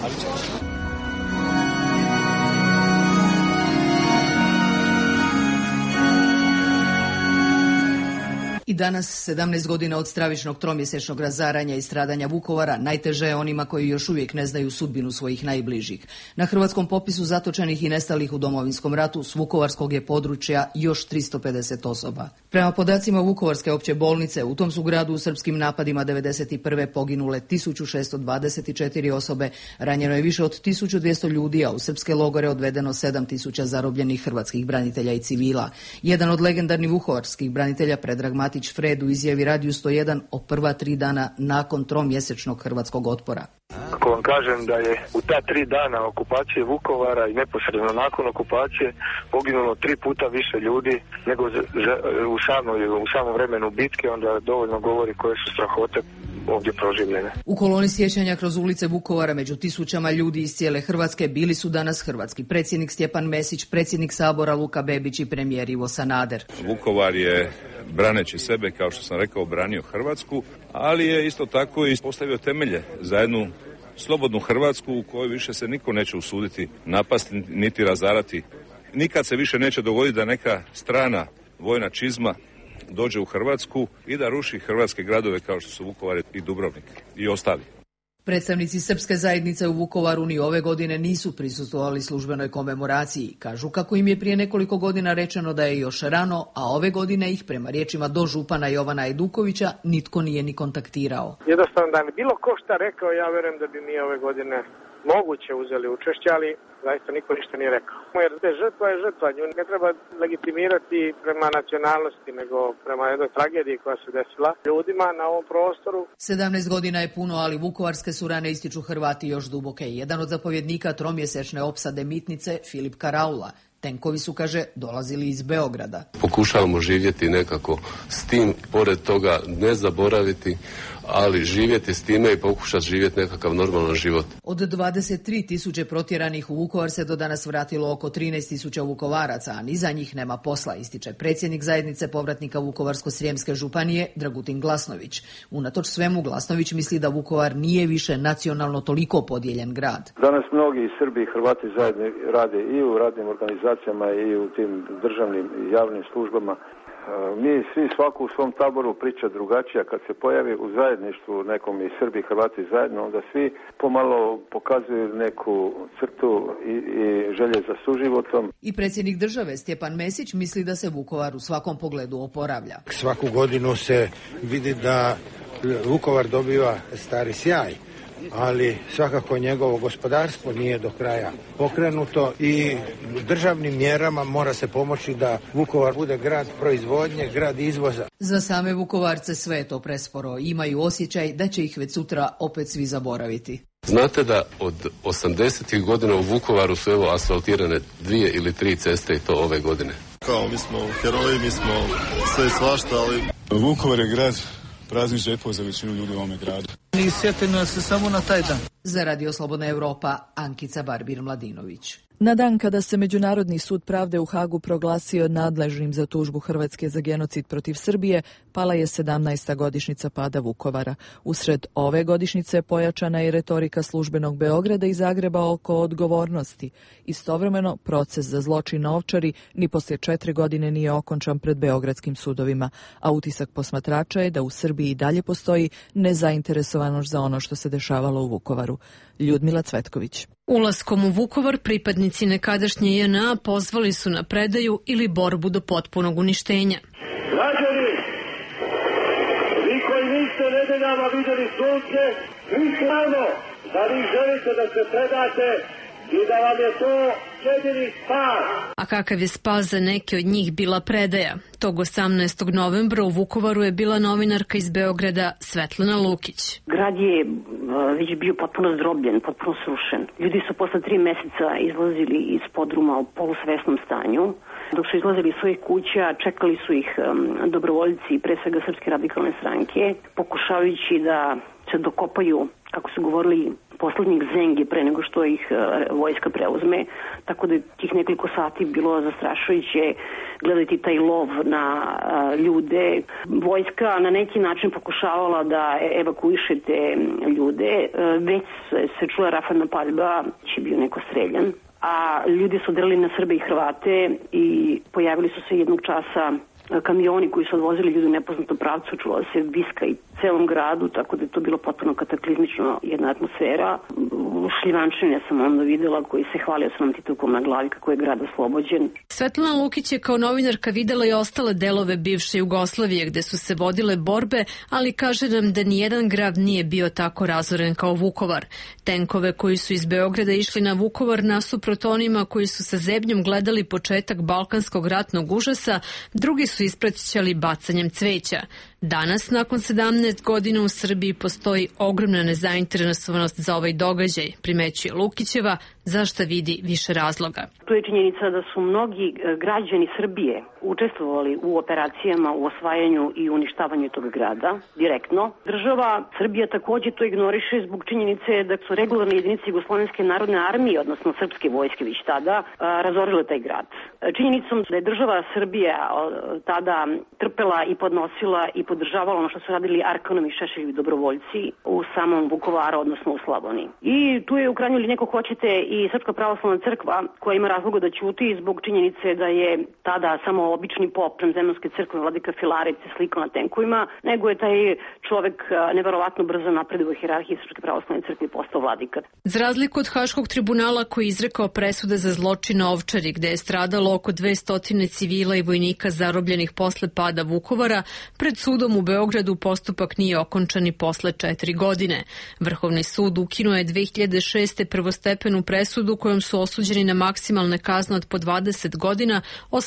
I danas, 17 godina od stravičnog tromjesečnog razaranja i stradanja Vukovara, najteže je onima koji još uvijek ne znaju sudbinu svojih najbližih. Na hrvatskom popisu zatočenih i nestalih u Domovinskom ratu s vukovarskog je područja još 350 osoba. Prema podacima Vukovarske opće bolnice, u tom su gradu u srpskim napadima 1991. poginule 1624 osobe, ranjeno je više od 1200 ljudi, a u srpske logore odvedeno 7000 zarobljenih hrvatskih branitelja i civila. Jedan od legendarnih vukovarskih branitelja, Predrag Matić Fred, u izjavi Radiju 101 o prva 3 dana nakon tromjesečnog hrvatskog otpora. Ako vam kažem da je u ta 3 dana okupacije Vukovara i neposredno nakon okupacije poginulo 3 puta više ljudi nego u samom vremenu bitke, onda dovoljno govori koje su strahote ovdje proživljene. U koloni sjećanja kroz ulice Vukovara među tisućama ljudi iz cijele Hrvatske bili su danas hrvatski predsjednik Stjepan Mesić, predsjednik Sabora Luka Bebić i premijer Ivo Sanader. Vukovar je, braneći sebe, kao što sam rekao, branio Hrvatsku, ali je isto tako i postavio temelje za jednu slobodnu Hrvatsku u kojoj više se niko neće usuditi napasti niti razarati. Nikad se više neće dogoditi da neka strana vojna čizma dođe u Hrvatsku i da ruši hrvatske gradove kao što su Vukovar i Dubrovnik i ostali. Predstavnici srpske zajednice u Vukovaru ni ove godine nisu prisustvovali službenoj komemoraciji. Kažu kako im je prije nekoliko godina rečeno da je još rano, a ove godine ih, prema riječima dožupana Jovana Ajdukovića, nitko nije ni kontaktirao. Jednostavno da mi bilo ko šta rekao, ja vjerujem da bi mi ove godine moguće uzeli učešće, ali zaista niko ništa nije rekao. Jer žrtva je žrtva, nju ne treba legitimirati prema nacionalnosti, nego prema jednoj tragediji koja se desila ljudima na ovom prostoru. 17 godina je puno, ali vukovarske su rane ističu Hrvati još duboke. Jedan od zapovjednika tromjesečne opsade Mitnice, Filip Karaula. Tenkovi su, kaže, dolazili iz Beograda. Pokušavamo živjeti nekako s tim, pored toga ne zaboraviti, ali živjeti s time i pokušati živjeti nekakav normalan život. Od 23.000 protjeranih u Vukovar se do danas vratilo oko 13.000 Vukovaraca, a ni za njih nema posla, ističe predsjednik zajednice povratnika Vukovarsko-srijemske županije Dragutin Glasnović. Unatoč svemu, Glasnović misli da Vukovar nije više nacionalno toliko podijeljen grad. Danas mnogi Srbi i Hrvati zajedno rade i u radnim organizacijama i u tim državnim i javnim službama. Mi svi svako u svom taboru priča drugačija. Kad se pojavi u zajedništvu nekom i Srbi i Hrvati zajedno, onda svi pomalo pokazuju neku crtu i želje za suživotom. I predsjednik države Stjepan Mesić misli da se Vukovar u svakom pogledu oporavlja. Svaku godinu se vidi da Vukovar dobiva stari sjaj, ali svakako njegovo gospodarstvo nije do kraja pokrenuto i državnim mjerama mora se pomoći da Vukovar bude grad proizvodnje, grad izvoza. Za same Vukovarce sve je to presporo. Imaju osjećaj da će ih već sutra opet svi zaboraviti. Znate da od 80. godina u Vukovaru su evo asfaltirane 2 ili 3 ceste i to ove godine. Kao mi smo heroji, mi smo sve svašta, ali Vukovar je grad praznih džepova za većinu ljudi u ovome gradu. I sjetimo se samo na taj dan. Za Radio Slobodna Evropa, Ankica Barbir-Mladinović. Na dan kada se Međunarodni sud pravde u Hagu proglasio nadležnim za tužbu Hrvatske za genocid protiv Srbije, pala je 17. godišnjica pada Vukovara. Usred ove godišnjice pojačana je retorika službenog Beograda i Zagreba oko odgovornosti. Istovremeno, proces za zločin na Ovčari ni poslije 4 godine nije okončan pred beogradskim sudovima, a utisak posmatrača je da u Srbiji i dalje postoji nezainteresovanost za ono što se dešavalo u Vukovaru. Ljudmila Cvetković. Ulaskom u Vukovar pripadnici nekadašnje JNA pozvali su na predaju ili borbu do potpunog uništenja. Građani, vi koji niste nedeljama vidjeli sunce, vi stvarno da vi želite da se predate i da vam je to jedini spas. A kakav je spas za neke od njih bila predaja? Tog 18. novembra u Vukovaru je bila novinarka iz Beograda Svetlana Lukić. Grad je već bio potpuno zdrobljen, potpuno srušen. Ljudi su posle 3 meseca izlazili iz podruma u polusvesnom stanju. Dok su izlazili iz svojih kuća, čekali su ih dobrovoljci, pre svega Srpske radikalne stranke, pokušavajući da se dokopaju, kako su govorili, poslednjih zengi pre nego što ih vojska preuzme, tako da je tih nekoliko sati bilo zastrašujuće gledati taj lov na ljude. Vojska na neki način pokušavala da evakuiše te ljude, već se čula rafalna paljba, će bio neko streljan, a ljudi su drali na Srbe i Hrvate i pojavili su se jednog časa kamioni koji su odvozili ljudi u nepoznatom pravcu, čula se viska i celom gradu, tako da je to bilo potpuno kataklizmično jedna atmosfera. Šljivančine sam onda videla koji se hvalio sa nam titukom na glavi kako je grad oslobođen. Svetlana Lukić je kao novinarka videla i ostale delove bivše Jugoslavije gde su se vodile borbe, ali kaže nam da nijedan grad nije bio tako razoren kao Vukovar. Tenkove koji su iz Beograda išli na Vukovar nasuprot onima koji su sa zebnjom gledali početak balkanskog ratnog užasa, drugi su ispraćali bacanjem cveća. Danas, nakon 17 godina u Srbiji, postoji ogromna nezainteresovanost za ovaj događaj, primećuje Lukićeva, za šta vidi više razloga. Tu je činjenica da su mnogi građani Srbije učestvovali u operacijama, u osvajanju i uništavanju tog grada, direktno. Država Srbija takođe to ignoriše zbog činjenice da su regularne jedinice Jugoslovenske narodne armije, odnosno srpske vojske već tada, razorile taj grad. Činjenicom da je država Srbija tada trpela i podnosila i podržavala ono što su radili Arkanovi i Šešeljevi dobrovoljci u samom Vukovaru, odnosno u Slavoniji. I tu je u krajnjoj liniji, neko hoćete, i Srpska pravoslavna crkva koja ima razloga da ćuti zbog činjenice da je tada samo obični pop Zemljanske crkve vladika Filarec slikao na tenkovima, nego je taj čovek neverovatno brzo napredovao u hijerarhiji Srpske pravoslavne crkve i postao vladika. Za razliku od Haškog tribunala koji je izrekao presude za zločin na Ovčari, gde je stradalo oko 200 civila i vojnika zarobljenih posle pada Vukovara, pred sudom sudom u Beogradu postupak nije okončan i posle 4 godine. Vrhovni sud ukinuo je 2006. prvostepenu presudu kojom su osuđeni na maksimalne kazne od po 20 godina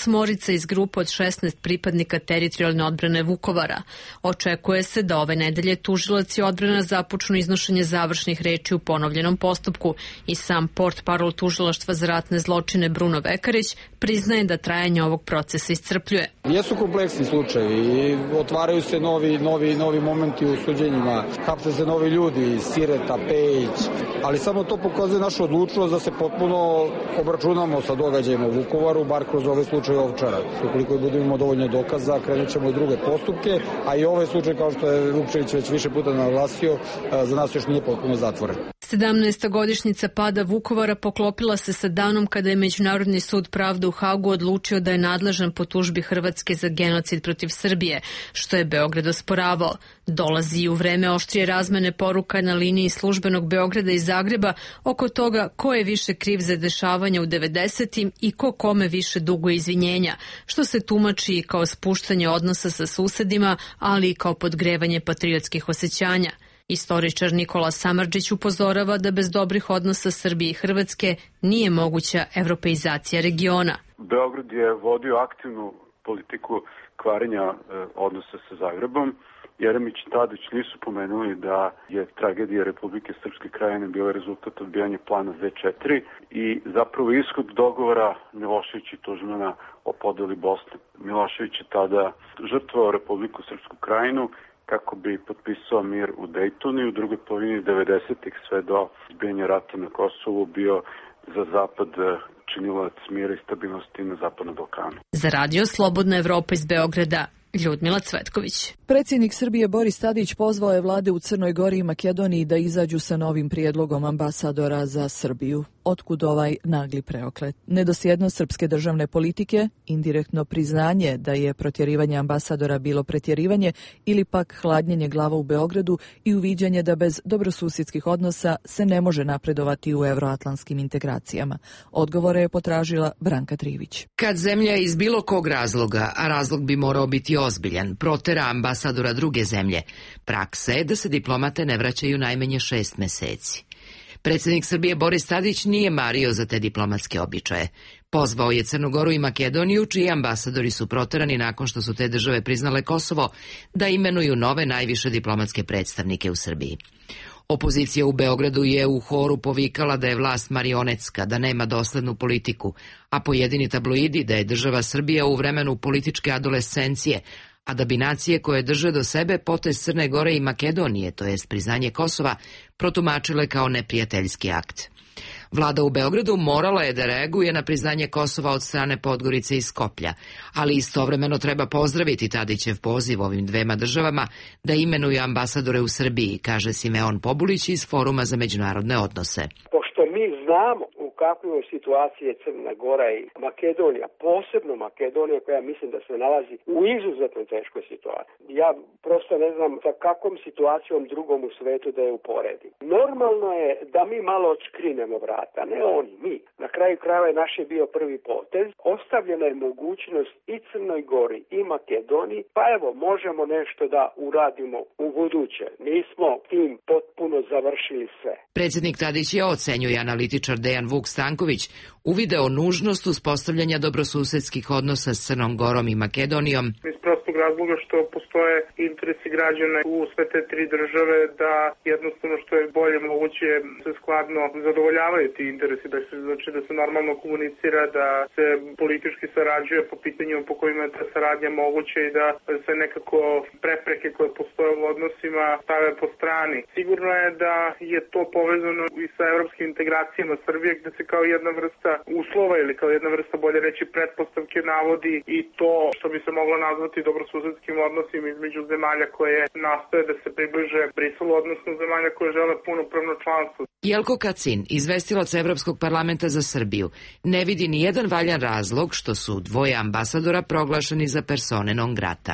8 iz grupe od 16 pripadnika teritorijalne odbrane Vukovara. Očekuje se da ove nedelje tužilac i odbrana započnu iznošenje završnih reči u ponovljenom postupku i sam portparol tužilaštva za ratne zločine Bruno Vekarić priznaje da trajanje ovog procesa iscrpljuje. Jesu kompleksni slučajevi i otvaraju se novi momenti u suđenjima, hapse se novi ljudi, Sireta, Pejić, ali samo to pokazuje našu odlučnost da se potpuno obračunamo sa događajima u Vukovaru, bar kroz ove slučaje Ovčara. Ukoliko budemo dovoljno dokaza, krenut ćemo i druge postupke, a i ovaj slučaj, kao što je Vukčević već više puta naglasio, za nas još nije potpuno zatvoren. 17. godišnjica pada Vukovara poklopila se sa danom kada je Međunarodni sud pravde u Hagu odlučio da je nadležan po tužbi Hrvatske za genocid protiv Srbije, što je Beograd osporavao. Dolazi i u vreme oštrije razmene poruka na liniji službenog Beograda i Zagreba oko toga ko je više kriv za dešavanja u 90-im i ko kome više duguje izvinjenja, što se tumači i kao spuštanje odnosa sa susedima, ali i kao podgrevanje patriotskih osjećanja. Istoričar Nikola Samardžić upozorava da bez dobrih odnosa Srbije i Hrvatske nije moguća evropeizacija regiona. Beograd je vodio aktivnu politiku kvarenja odnosa sa Zagrebom. Jeremić i Tadić nisu pomenuli da je tragedija Republike Srpske Krajine bila rezultat odbijanja plana Z4 i zapravo ishod dogovora Milošević i Tuđmana o podeli Bosne. Milošević je tada žrtvovao Republiku Srpsku Krajinu kako bi potpisao mir u Dejtonu i u drugoj polovini 90-ih sve do izbijanja rata na Kosovu bio za Zapad činilac mira i stabilnosti na Zapadnom Balkanu. Za radio Slobodna Evropa iz Beograda, Ljudmila Cvetković. Predsjednik Srbije Boris Tadić pozvao je vlade u Crnoj Gori i Makedoniji da izađu sa novim prijedlogom ambasadora za Srbiju. Otkud ovaj nagli preokret? Nedosljednost srpske državne politike, indirektno priznanje da je protjerivanje ambasadora bilo pretjerivanje ili pak hladnjenje glava u Beogradu i uviđanje da bez dobrosusjedskih odnosa se ne može napredovati u euroatlantskim integracijama. Odgovore je potražila Branka Trivić. Kad zemlja iz bilo kog razloga, a razlog bi morao biti ozbiljan, protera ambasadora druge zemlje, praksa je da se diplomate ne vraćaju najmanje 6 meseci. Predsjednik Srbije Boris Tadić nije mario za te diplomatske običaje. Pozvao je Crnu Goru i Makedoniju, čiji ambasadori su proterani nakon što su te države priznale Kosovo, da imenuju nove najviše diplomatske predstavnike u Srbiji. Opozicija u Beogradu je u horu povikala da je vlast marionetska, da nema doslednu politiku, a pojedini tabloidi da je država Srbija u vremenu političke adolescencije, a da bi nacije koje drže do sebe potez Crne Gore i Makedonije, to jest priznanje Kosova, protumačile kao neprijateljski akt. Vlada u Beogradu morala je da reaguje na priznanje Kosova od strane Podgorice i Skoplja, ali istovremeno treba pozdraviti Tadićev poziv ovim dvema državama da imenuju ambasadore u Srbiji, kaže Simeon Pobulić iz Foruma za međunarodne odnose. Pošto mi znamo u kakvoj situaciji je Crna Gora i Makedonija, posebno Makedonija koja mislim da se nalazi u izuzetno teškoj situaciji. Ja prosto ne znam sa kakvom situacijom drugom u svetu da je uporedim. Normalno je da mi malo odškrinemo vrata, ne oni, mi. Na kraju krajeva je naš je bio prvi potez. Ostavljena je mogućnost i Crnoj Gori i Makedoniji, pa evo možemo nešto da uradimo u buduće. Nismo tim potpuno završili sve. Predsjednik Tadić je, ocenjuje analitičar Dejan Vuk Stanković, uvideo nužnost uspostavljanja dobrosusedskih odnosa s Crnom Gorom i Makedonijom. Iz prostog razloga što postoje interesi građana u sve te tri države da jednostavno što je bolje moguće se skladno zadovoljavaju ti interesi, da se normalno komunicira, da se politički sarađuje po pitanjima po kojima je ta saradnja moguća i da se nekako prepreke koje postoje u odnosima stave po strani. Sigurno je da je to povezano i sa evropskim integracijama Srbije, gde se kao jedna vrsta uslova ili kao jedna vrsta, bolje reći, pretpostavke navodi i to što bi se moglo nazvati dobrosusedskim odnosima između zemalja koje nastoje da se približe Briselu, odnosno zemalja koje žele punopravno članstvo. Jelko Kacin, izvestilac Evropskog parlamenta za Srbiju, ne vidi ni jedan valjan razlog što su dvoje ambasadora proglašeni za persone non grata.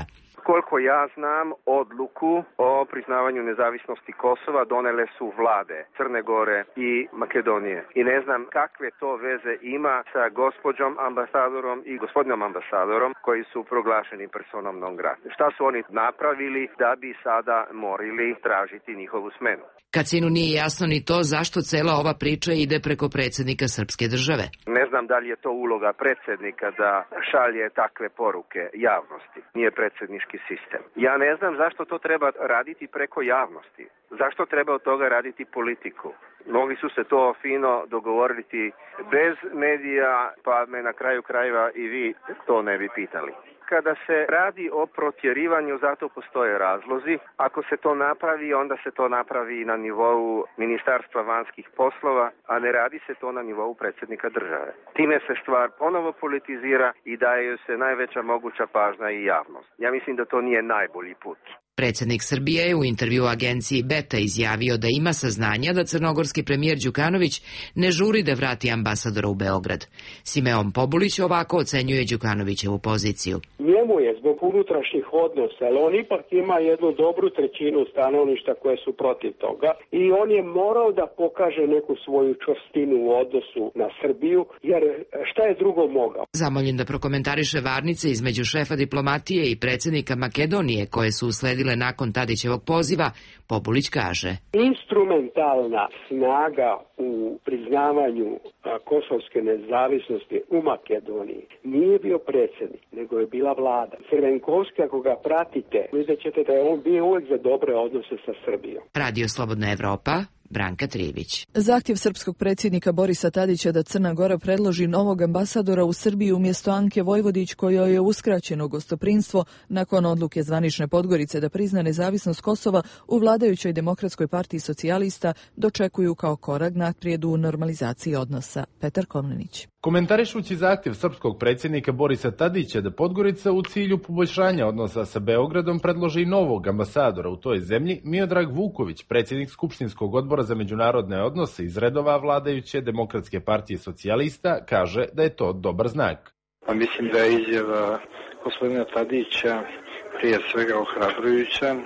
Koliko ja znam, odluku o priznavanju nezavisnosti Kosova donele su vlade Crne Gore i Makedonije. I ne znam kakve to veze ima sa gospođom ambasadorom i gospodinom ambasadorom koji su proglašeni personom non grata. Šta su oni napravili da bi sada morali tražiti njihovu smenu? Kacinu nije jasno ni to zašto cela ova priča ide preko predsjednika srpske države. Ne znam da li je to uloga predsjednika da šalje takve poruke javnosti. Nije predsjednički sistem. Ja ne znam zašto to treba raditi preko javnosti. Zašto treba od toga raditi politiku? Mogli su se to fino dogovoriti bez medija, pa me na kraju krajeva i vi to ne bi pitali. Kada se radi o protjerivanju, zato postoje razlozi. Ako se to napravi, onda se to napravi na nivou Ministarstva vanjskih poslova, a ne radi se to na nivou predsjednika države. Time se stvar ponovo politizira i daje se najveća moguća pažnja i javnost. Ja mislim da to nije najbolji put. Predsjednik Srbije je u intervju agenciji Beta izjavio da ima saznanja da crnogorski premijer Đukanović ne žuri da vrati ambasadora u Beograd. Simeon Pobulić ovako ocenjuje Đukanovićevu poziciju. Njemu je zbog unutrašnjih odnosa, ali on ipak ima jednu dobru trećinu stanovništva koje su protiv toga i on je morao da pokaže neku svoju čvrstinu u odnosu na Srbiju, jer šta je drugo mogao? Zamoljen da prokomentariše varnice između šefa diplomatije i predsjednika Makedonije koje su usledile nakon Tadićevog poziva, Pobulić kaže: Instrumentalna snaga u priznavanju kosovske nezavisnosti u Makedoniji nije bio predsjednik, nego je bila vlada. Crvenkovski, ako ga pratite, vidjet ćete da je on bio uvijek za dobre odnose sa Srbijom. Radio Slobodna Evropa, Branka Trivić. Zahtjev srpskog predsjednika Borisa Tadića da Crna Gora predloži novog ambasadora u Srbiji umjesto Anke Vojvodić, kojoj je uskraćeno gostoprinstvo nakon odluke zvanične Podgorice da prizna nezavisnost Kosova, u vladajućoj Demokratskoj partiji socijalista dočekuju kao korak naprijed u normalizaciji odnosa. Petar Komnenić. Komentarišući zahtjev srpskog predsjednika Borisa Tadića da Podgorica u cilju poboljšanja odnosa sa Beogradom predloži novog ambasadora u toj zemlji, Miodrag Vuković, predsjednik Skupštinskog odbora za međunarodne odnose iz redova vladajuće Demokratske partije socijalista, kaže da je to dobar znak. Mislim da je izjava gospodina Tadića prije svega ohrabrujuća.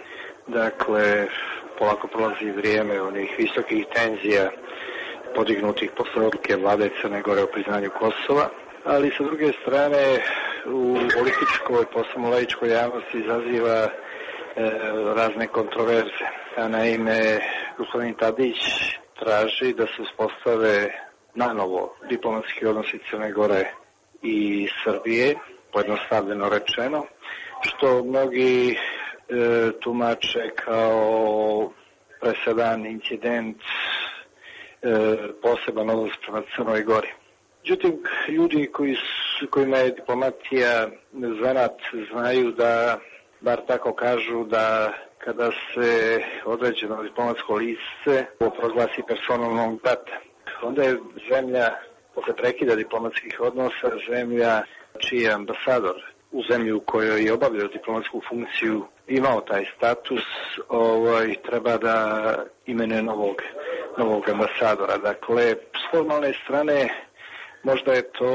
Dakle, polako prolazi vrijeme onih visokih tenzija podignutih posle odluke vlade Crne Gore o priznanju Kosova, ali sa druge strane u političkoj, posebno laičkoj javnosti izaziva razne kontroverze. A naime, gospodin Tadić traži da se uspostave nanovo diplomatski odnosi Crne Gore i Srbije, pojednostavljeno rečeno, što mnogi tumače kao presedan incident, poseban odnos prema Crnoj Gori. Međutim, ljudi kojima je diplomatija zanat znaju da, bar tako kažu, da kada se određeno diplomatsko lice proglasi personom non grata, onda je zemlja, posle prekida diplomatskih odnosa, zemlja čiji je ambasador u zemlji u kojoj je obavljao diplomatsku funkciju imao taj status, treba da imenuje novog ambasadora. Dakle, s formalne strane možda je to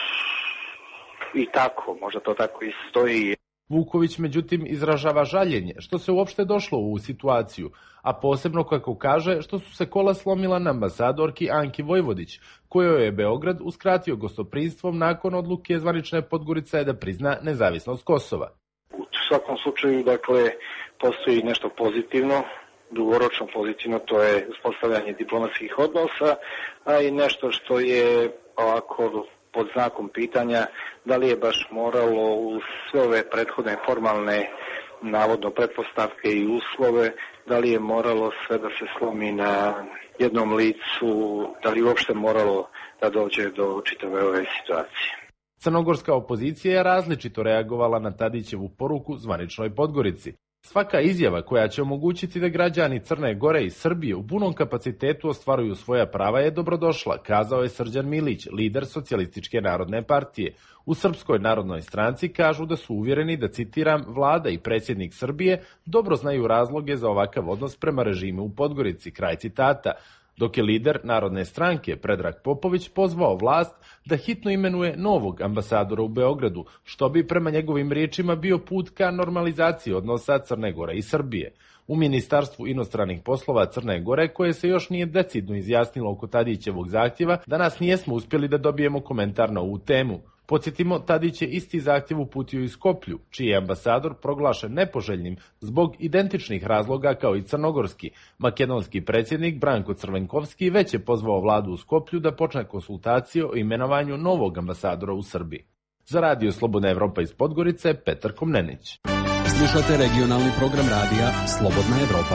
i tako, možda to tako i stoji. Vuković, međutim, izražava žaljenje što se uopšte došlo u ovu situaciju, a posebno, kako kaže, što su se kola slomila na ambasadorki Anki Vojvodić, kojoj je Beograd uskratio gostoprinstvom nakon odluke zvanične Podgorice da prizna nezavisnost Kosova. U svakom slučaju, dakle, postoji nešto pozitivno, dugoročno pozitivno, to je uspostavljanje diplomatskih odnosa, a i nešto što je ovako pod znakom pitanja da li je baš moralo uz sve ove prethodne formalne navodno pretpostavke i uslove, da li je moralo sve da se slomi na jednom licu, da li uopšte moralo da dođe do čitave ove situacije. Crnogorska opozicija je različito reagovala na Tadićevu poruku zvaničnoj Podgorici. Svaka izjava koja će omogućiti da građani Crne Gore i Srbije u punom kapacitetu ostvaruju svoja prava je dobrodošla, kazao je Srđan Milić, lider Socijalističke narodne partije. U Srpskoj narodnoj stranci kažu da su uvjereni da, citiram, vlada i predsjednik Srbije dobro znaju razloge za ovakav odnos prema režimu u Podgorici, kraj citata. dok je lider Narodne stranke Predrag Popović pozvao vlast da hitno imenuje novog ambasadora u Beogradu, što bi prema njegovim riječima bio put ka normalizaciji odnosa Crne Gore i Srbije. U Ministarstvu inostranih poslova Crne Gore, koje se još nije decidno izjasnilo oko Tadićevog zahtjeva, danas nijesmo uspjeli da dobijemo komentar na ovu temu. Podsjetimo, Tadić je isti zahtjev uputio i Skoplju, čiji je ambasador proglašen nepoželjnim zbog identičnih razloga kao i crnogorski. Makedonski predsjednik Branko Crvenkovski već je pozvao vladu u Skoplju da počne konsultacije o imenovanju novog ambasadora u Srbiji. Za Radio Slobodna Evropa iz Podgorice, Petar Komnenić. Slušate regionalni program radija Slobodna Evropa.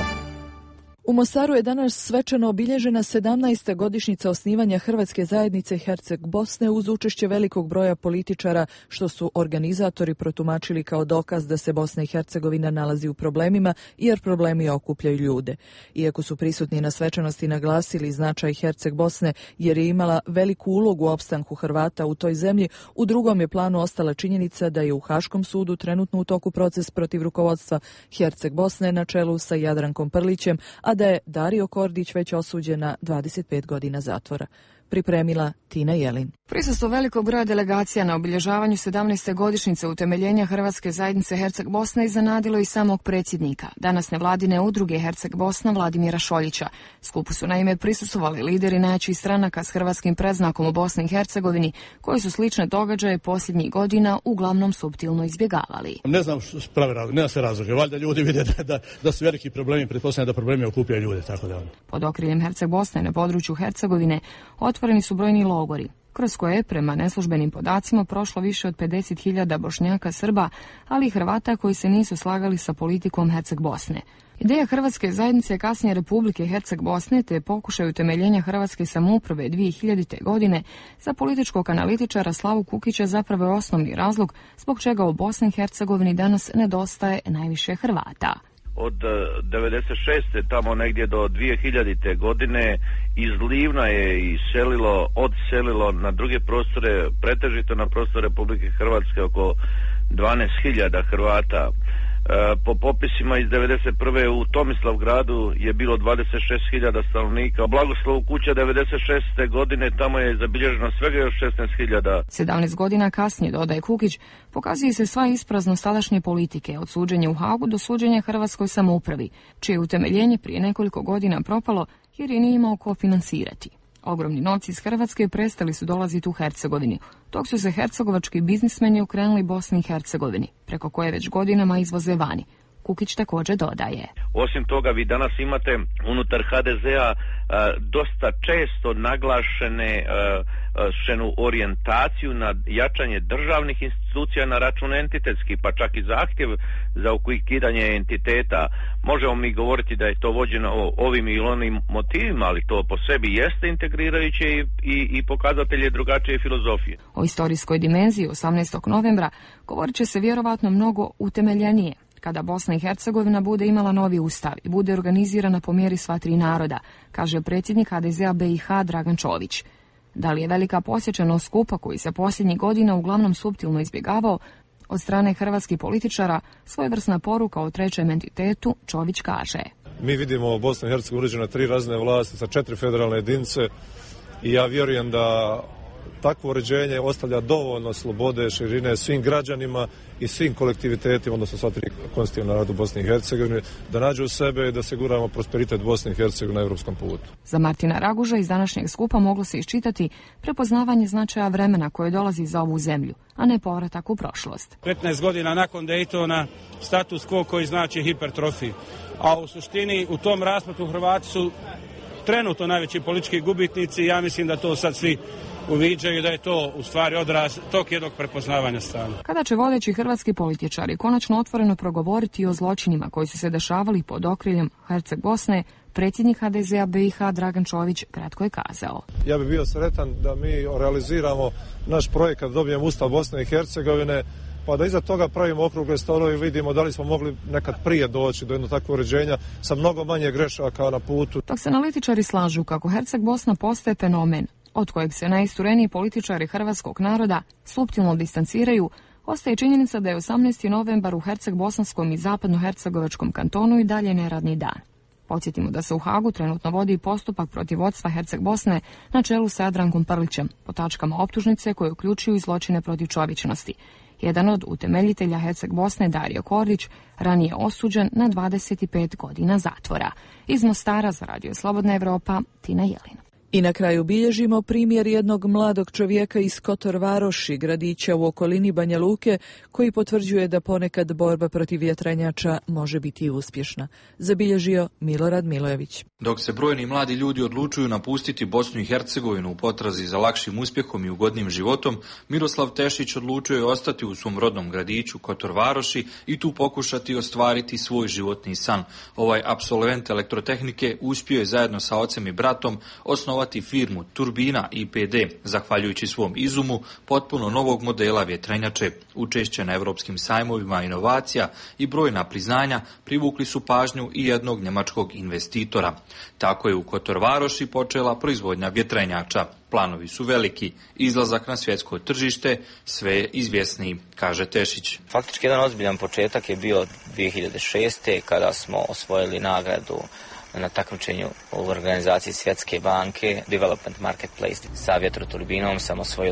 U Mostaru je danas svečano obilježena 17. godišnjica osnivanja Hrvatske zajednice Herceg-Bosne uz učešće velikog broja političara, što su organizatori protumačili kao dokaz da se Bosna i Hercegovina nalazi u problemima, jer problemi okupljaju ljude. Iako su prisutni na svečanosti naglasili značaj Herceg-Bosne jer je imala veliku ulogu u opstanku Hrvata u toj zemlji, u drugom je planu ostala činjenica da je u Haškom sudu trenutno u toku proces protiv rukovodstva Herceg-Bosne na čelu sa Jadrankom Prlićem, a da je Dario Kordić već osuđen na 25 godina zatvora. Pripremila Tina Jelin. Prisustvo velikog broja delegacija na obilježavanju 17. godišnjice utemeljenja Hrvatske zajednice Herceg-Bosne iznenadilo i samog predsjednika, danas nevladine udruge Herceg-Bosna Vladimira Šoljića. Skupu su naime prisustvovali lideri najjačih stranaka s hrvatskim predznakom u Bosni i Hercegovini, koji su slične događaje posljednjih godina uglavnom suptilno izbjegavali. Ne znam pravi razlog, nema se razloga. Valjda ljudi vide da su veliki problemi, pretpostavljam da problemi okupljaju ljude, tako da. Pod okriljem Herceg-Bosne na području Hercegovine otvoreni su brojni logori, kroz koje je prema neslužbenim podacima prošlo više od 50.000 Bošnjaka, Srba, ali i Hrvata koji se nisu slagali sa politikom Herceg-Bosne. Ideja Hrvatske zajednice kasnije Republike Herceg-Bosne te pokušaj utemeljenja Hrvatske samouprave 2000. godine za političkog analitičara Slavu Kukića zapravo je osnovni razlog zbog čega u Bosni i Hercegovini danas nedostaje najviše Hrvata. Od 96. tamo negdje do 2000. godine iz Livna je odselilo na druge prostore, pretežito na prostor Republike Hrvatske oko 12.000 Hrvata. Po popisima iz 91. u Tomislavgradu je bilo 26.000 stanovnika. U Blagoslovu kuća 96. godine tamo je zabilježeno svega još 16.000. 17 godina kasnije, dodaje Kukić, pokazuje se sva ispraznost tadašnje politike, od suđenja u Hagu do suđenja Hrvatskoj samoupravi, čije utemeljenje prije nekoliko godina propalo jer je nije imao ko finansirati. Ogromni novci iz Hrvatske prestali su dolaziti u Hercegovini, dok su se hercegovački biznismeni okrenuli Bosni i Hercegovini, preko koje već godinama izvoze vani. Kukić također dodaje. Osim toga, vi danas imate unutar HDZ-a dosta često naglašenu orijentaciju na jačanje državnih institucija na račun entitetski, pa čak i zahtjev za ukidanje entiteta. Možemo mi govoriti da je to vođeno ovim ili onim motivima, ali to po sebi jeste integrirajuće i pokazatelje drugačije filozofije. O istorijskoj dimenziji 18. novembra govorit će se vjerovatno mnogo utemeljenije, kada Bosna i Hercegovina bude imala novi ustav i bude organizirana po mjeri sva tri naroda, kaže predsjednik HDZ-a BiH Dragan Čović. Da li je velika posjećenost skupa koji se posljednjih godina uglavnom suptilno izbjegavao od strane hrvatskih političara, svojevrsna poruka o trećem entitetu, Čović kaže. Mi vidimo Bosnu i Hercegovinu uređenu na 3 razine vlasti sa 4 federalne jedinice i ja vjerujem da takvo uređenje ostavlja dovoljno slobode, širine svim građanima i svim kolektivitetima, odnosno sva 3 konstitutivna naroda u Bosni i Hercegovini, da nađu u sebe i da osiguramo prosperitet Bosne i Hercegovine na evropskom putu. Za Martina Raguža iz današnjeg skupa moglo se iščitati prepoznavanje značaja vremena koje dolazi za ovu zemlju, a ne povratak u prošlost. 15 godina nakon Daytona status quo koji znači hipertrofiju, a u suštini u tom rasplatu Hrvati su trenutno najveći politički gubitnici. Ja mislim da to sad svi uviđaju, da je to u stvari odraz tog jednog prepoznavanja stanja. Kada će vodeći hrvatski političari konačno otvoreno progovoriti o zločinima koji su se dešavali pod okriljem Herceg-Bosne, predsjednik HDZ-a BiH Dragan Čović kratko je kazao. Ja bih bio sretan da mi realiziramo naš projekat, dobijemo Ustav Bosne i Hercegovine, pa da iza toga pravimo okrugle stolove i vidimo da li smo mogli nekad prije doći do jednog takvog uređenja sa mnogo manje grešaka na putu. Dok se analitičari slažu kako Herceg-Bosna postaje fenomen od kojeg se najistureniji političari hrvatskog naroda suptilno distanciraju, ostaje činjenica da je 18. novembar u Herceg-Bosanskom i zapadno-hercegovačkom kantonu i dalje neradni dan. Podsjetimo da se u Hagu trenutno vodi postupak protiv vodstva Herceg Bosne na čelu sa Jadrankom Prlićem po tačkama optužnice koje uključuju i zločine protiv čovječnosti. Jedan od utemeljitelja Herceg Bosne, Dario Kordić, ranije osuđen na 25 godina zatvora. Iz Mostara za Radio Slobodna Evropa, Tina Jelin. I na kraju bilježimo primjer jednog mladog čovjeka iz Kotor Varoši, gradića u okolini Banja Luke, koji potvrđuje da ponekad borba protiv vjetrenjača može biti uspješna. Zabilježio Milorad Milojević. Dok se brojni mladi ljudi odlučuju napustiti Bosnu i Hercegovinu u potrazi za lakšim uspjehom i ugodnim životom, Miroslav Tešić odlučio je ostati u svom rodnom gradiću Kotor Varoši i tu pokušati ostvariti svoj životni san. Ovaj apsolvent elektrotehnike uspio je zajedno sa ocem i bratom osnovati firmu Turbina IPD, zahvaljujući svom izumu potpuno novog modela vjetrenjače. Učešće na europskim sajmovima inovacija i brojna priznanja privukli su pažnju i jednog njemačkog investitora. Tako je u Kotor Varoši počela proizvodnja vjetrenjača. Planovi su veliki, izlazak na svjetsko tržište sve je izvjesniji, kaže Tešić. Faktički jedan ozbiljan početak je bio 2006. kada smo osvojili nagradu na takmičenju u organizaciji Svjetske banke Development Marketplace. Sa vjetroturbinom sam osvojio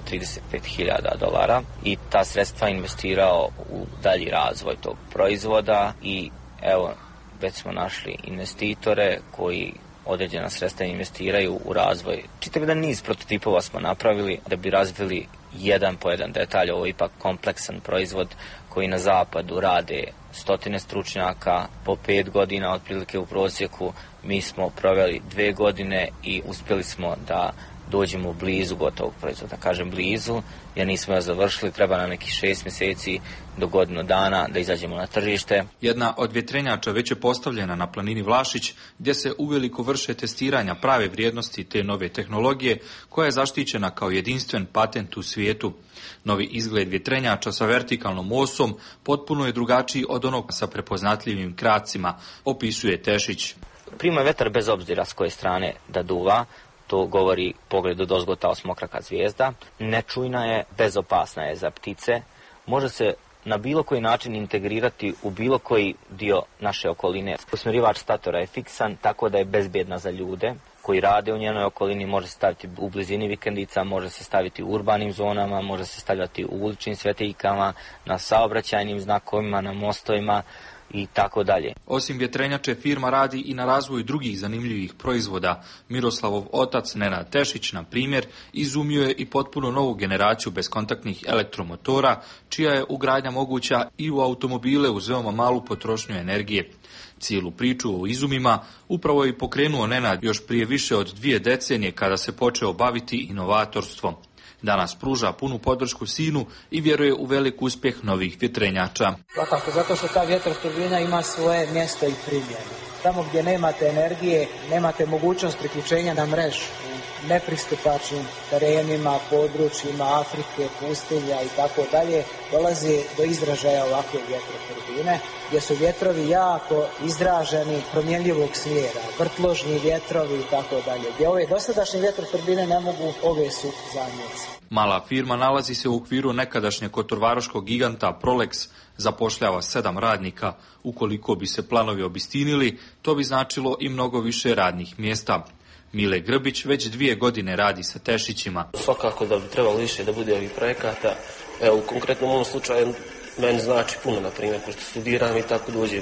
$35.000 i ta sredstva investirao u dalji razvoj tog proizvoda i evo, već smo našli investitore koji određena sredstva investiraju u razvoj. Čitav jedan niz prototipova smo napravili da bi razvili jedan po jedan detalj. Ovo je ipak kompleksan proizvod koji na zapadu rade stotine stručnjaka po 5 godina, otprilike u prosjeku. Mi smo proveli 2 godine i uspjeli smo da dođemo blizu gotovog proizvoda. Kažem blizu, jer nismo još završili, treba na nekih 6 mjeseci do godinu dana da izađemo na tržište. Jedna od vjetrenjača već je postavljena na planini Vlašić, gdje se uveliko vrše testiranja prave vrijednosti te nove tehnologije, koja je zaštićena kao jedinstven patent u svijetu. Novi izgled vjetrenjača sa vertikalnom osom potpuno je drugačiji od onog sa prepoznatljivim kracima, opisuje Tešić. Prima vetar bez obzira s koje strane da duva. To govori pogled od ozgota osmokraka zvijezda. Nečujna je, bezopasna je za ptice. Može se na bilo koji način integrirati u bilo koji dio naše okoline. Usmjerivač statora je fiksan, tako da je bezbjedna za ljude koji rade u njenoj okolini. Može se staviti u blizini vikendica, može se staviti u urbanim zonama, može se stavljati u uličnim svjetiljkama, na saobraćajnim znakovima, na mostovima i tako dalje. Osim vjetrenjače, firma radi i na razvoju drugih zanimljivih proizvoda. Miroslavov otac, Nenad Tešić, na primjer, izumio je i potpuno novu generaciju beskontaktnih elektromotora, čija je ugradnja moguća i u automobile uz veoma malu potrošnju energije. Cijelu priču o izumima upravo je pokrenuo Nenad još prije više od 2 decenije kada se počeo baviti inovatorstvom. Danas pruža punu podršku sinu i vjeruje u velik uspjeh novih vjetrenjača. Svakako, zato što ta vjetroturbina ima svoje mjesto i primjenu. Tamo gdje nemate energije, nemate mogućnost priključenja na mrežu, u nepristupačnim terenima, područjima Afrike, pustinja i tako dalje, dolazi do izražaja ovakve vjetroturbine, gdje su vjetrovi jako izraženi promjenljivog smjera, vrtložni vjetrovi i tako dalje. Gdje ove dosadašnje vjetroturbine ne mogu, ove su zamjenske. Mala firma nalazi se u okviru nekadašnjeg kotorvaroškog giganta Prolex, zapošljava 7 radnika. Ukoliko bi se planovi obistinili, to bi značilo i mnogo više radnih mjesta. Mile Grbić već 2 godine radi sa Tešićima. Svakako da bi trebalo više da bude ovih projekata. Evo, u konkretnom ovom slučaju meni znači puno, na primjer, pošto studiram i tako dođem,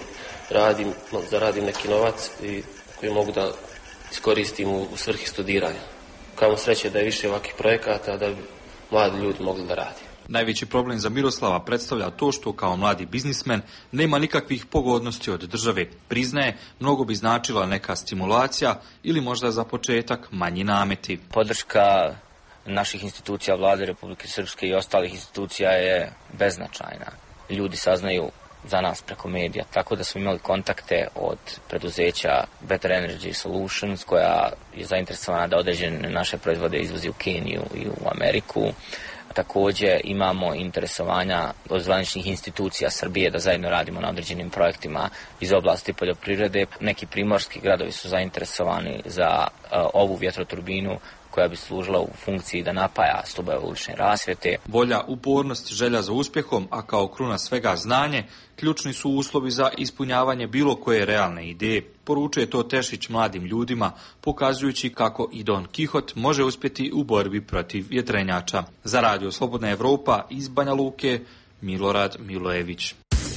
zaradim neki novac i koji mogu da iskoristim u svrhi studiranja. Kamo sreće da je više ovakvih projekata da bi mladi ljudi mogli da radi. Najveći problem za Miroslava predstavlja to što kao mladi biznismen nema nikakvih pogodnosti od države. Priznaje, mnogo bi značila neka stimulacija ili možda za početak manji nameti. Podrška naših institucija, Vlade Republike Srpske i ostalih institucija je beznačajna. Ljudi saznaju za nas preko medija, tako da smo imali kontakte od preduzeća Better Energy Solutions, koja je zainteresovana da određene naše proizvode izvozi u Keniju i u Ameriku. Također imamo interesovanja od zvaničnih institucija Srbije da zajedno radimo na određenim projektima iz oblasti poljoprivrede. Neki primorski gradovi su zainteresovani za ovu vjetroturbinu koja bi služila u funkciji da napaja stubove ulične rasvjete. Volja, upornost, želja za uspjehom, a kao kruna svega znanje, ključni su uslovi za ispunjavanje bilo koje realne ideje. Poručuje to Tešić mladim ljudima, pokazujući kako i Don Kihot može uspjeti u borbi protiv vjetrenjača. Za Radio Slobodna Evropa iz Banja Luke, Milorad Milojević.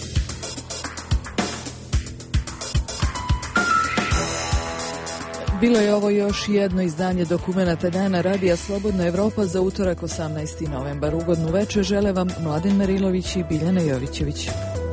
Bilo je ovo još jedno izdanje dokumenata dana Radija Slobodna Evropa za utorak 18. novembar. Ugodnu večer žele vam Mladen Marilović i Biljana Jovićević.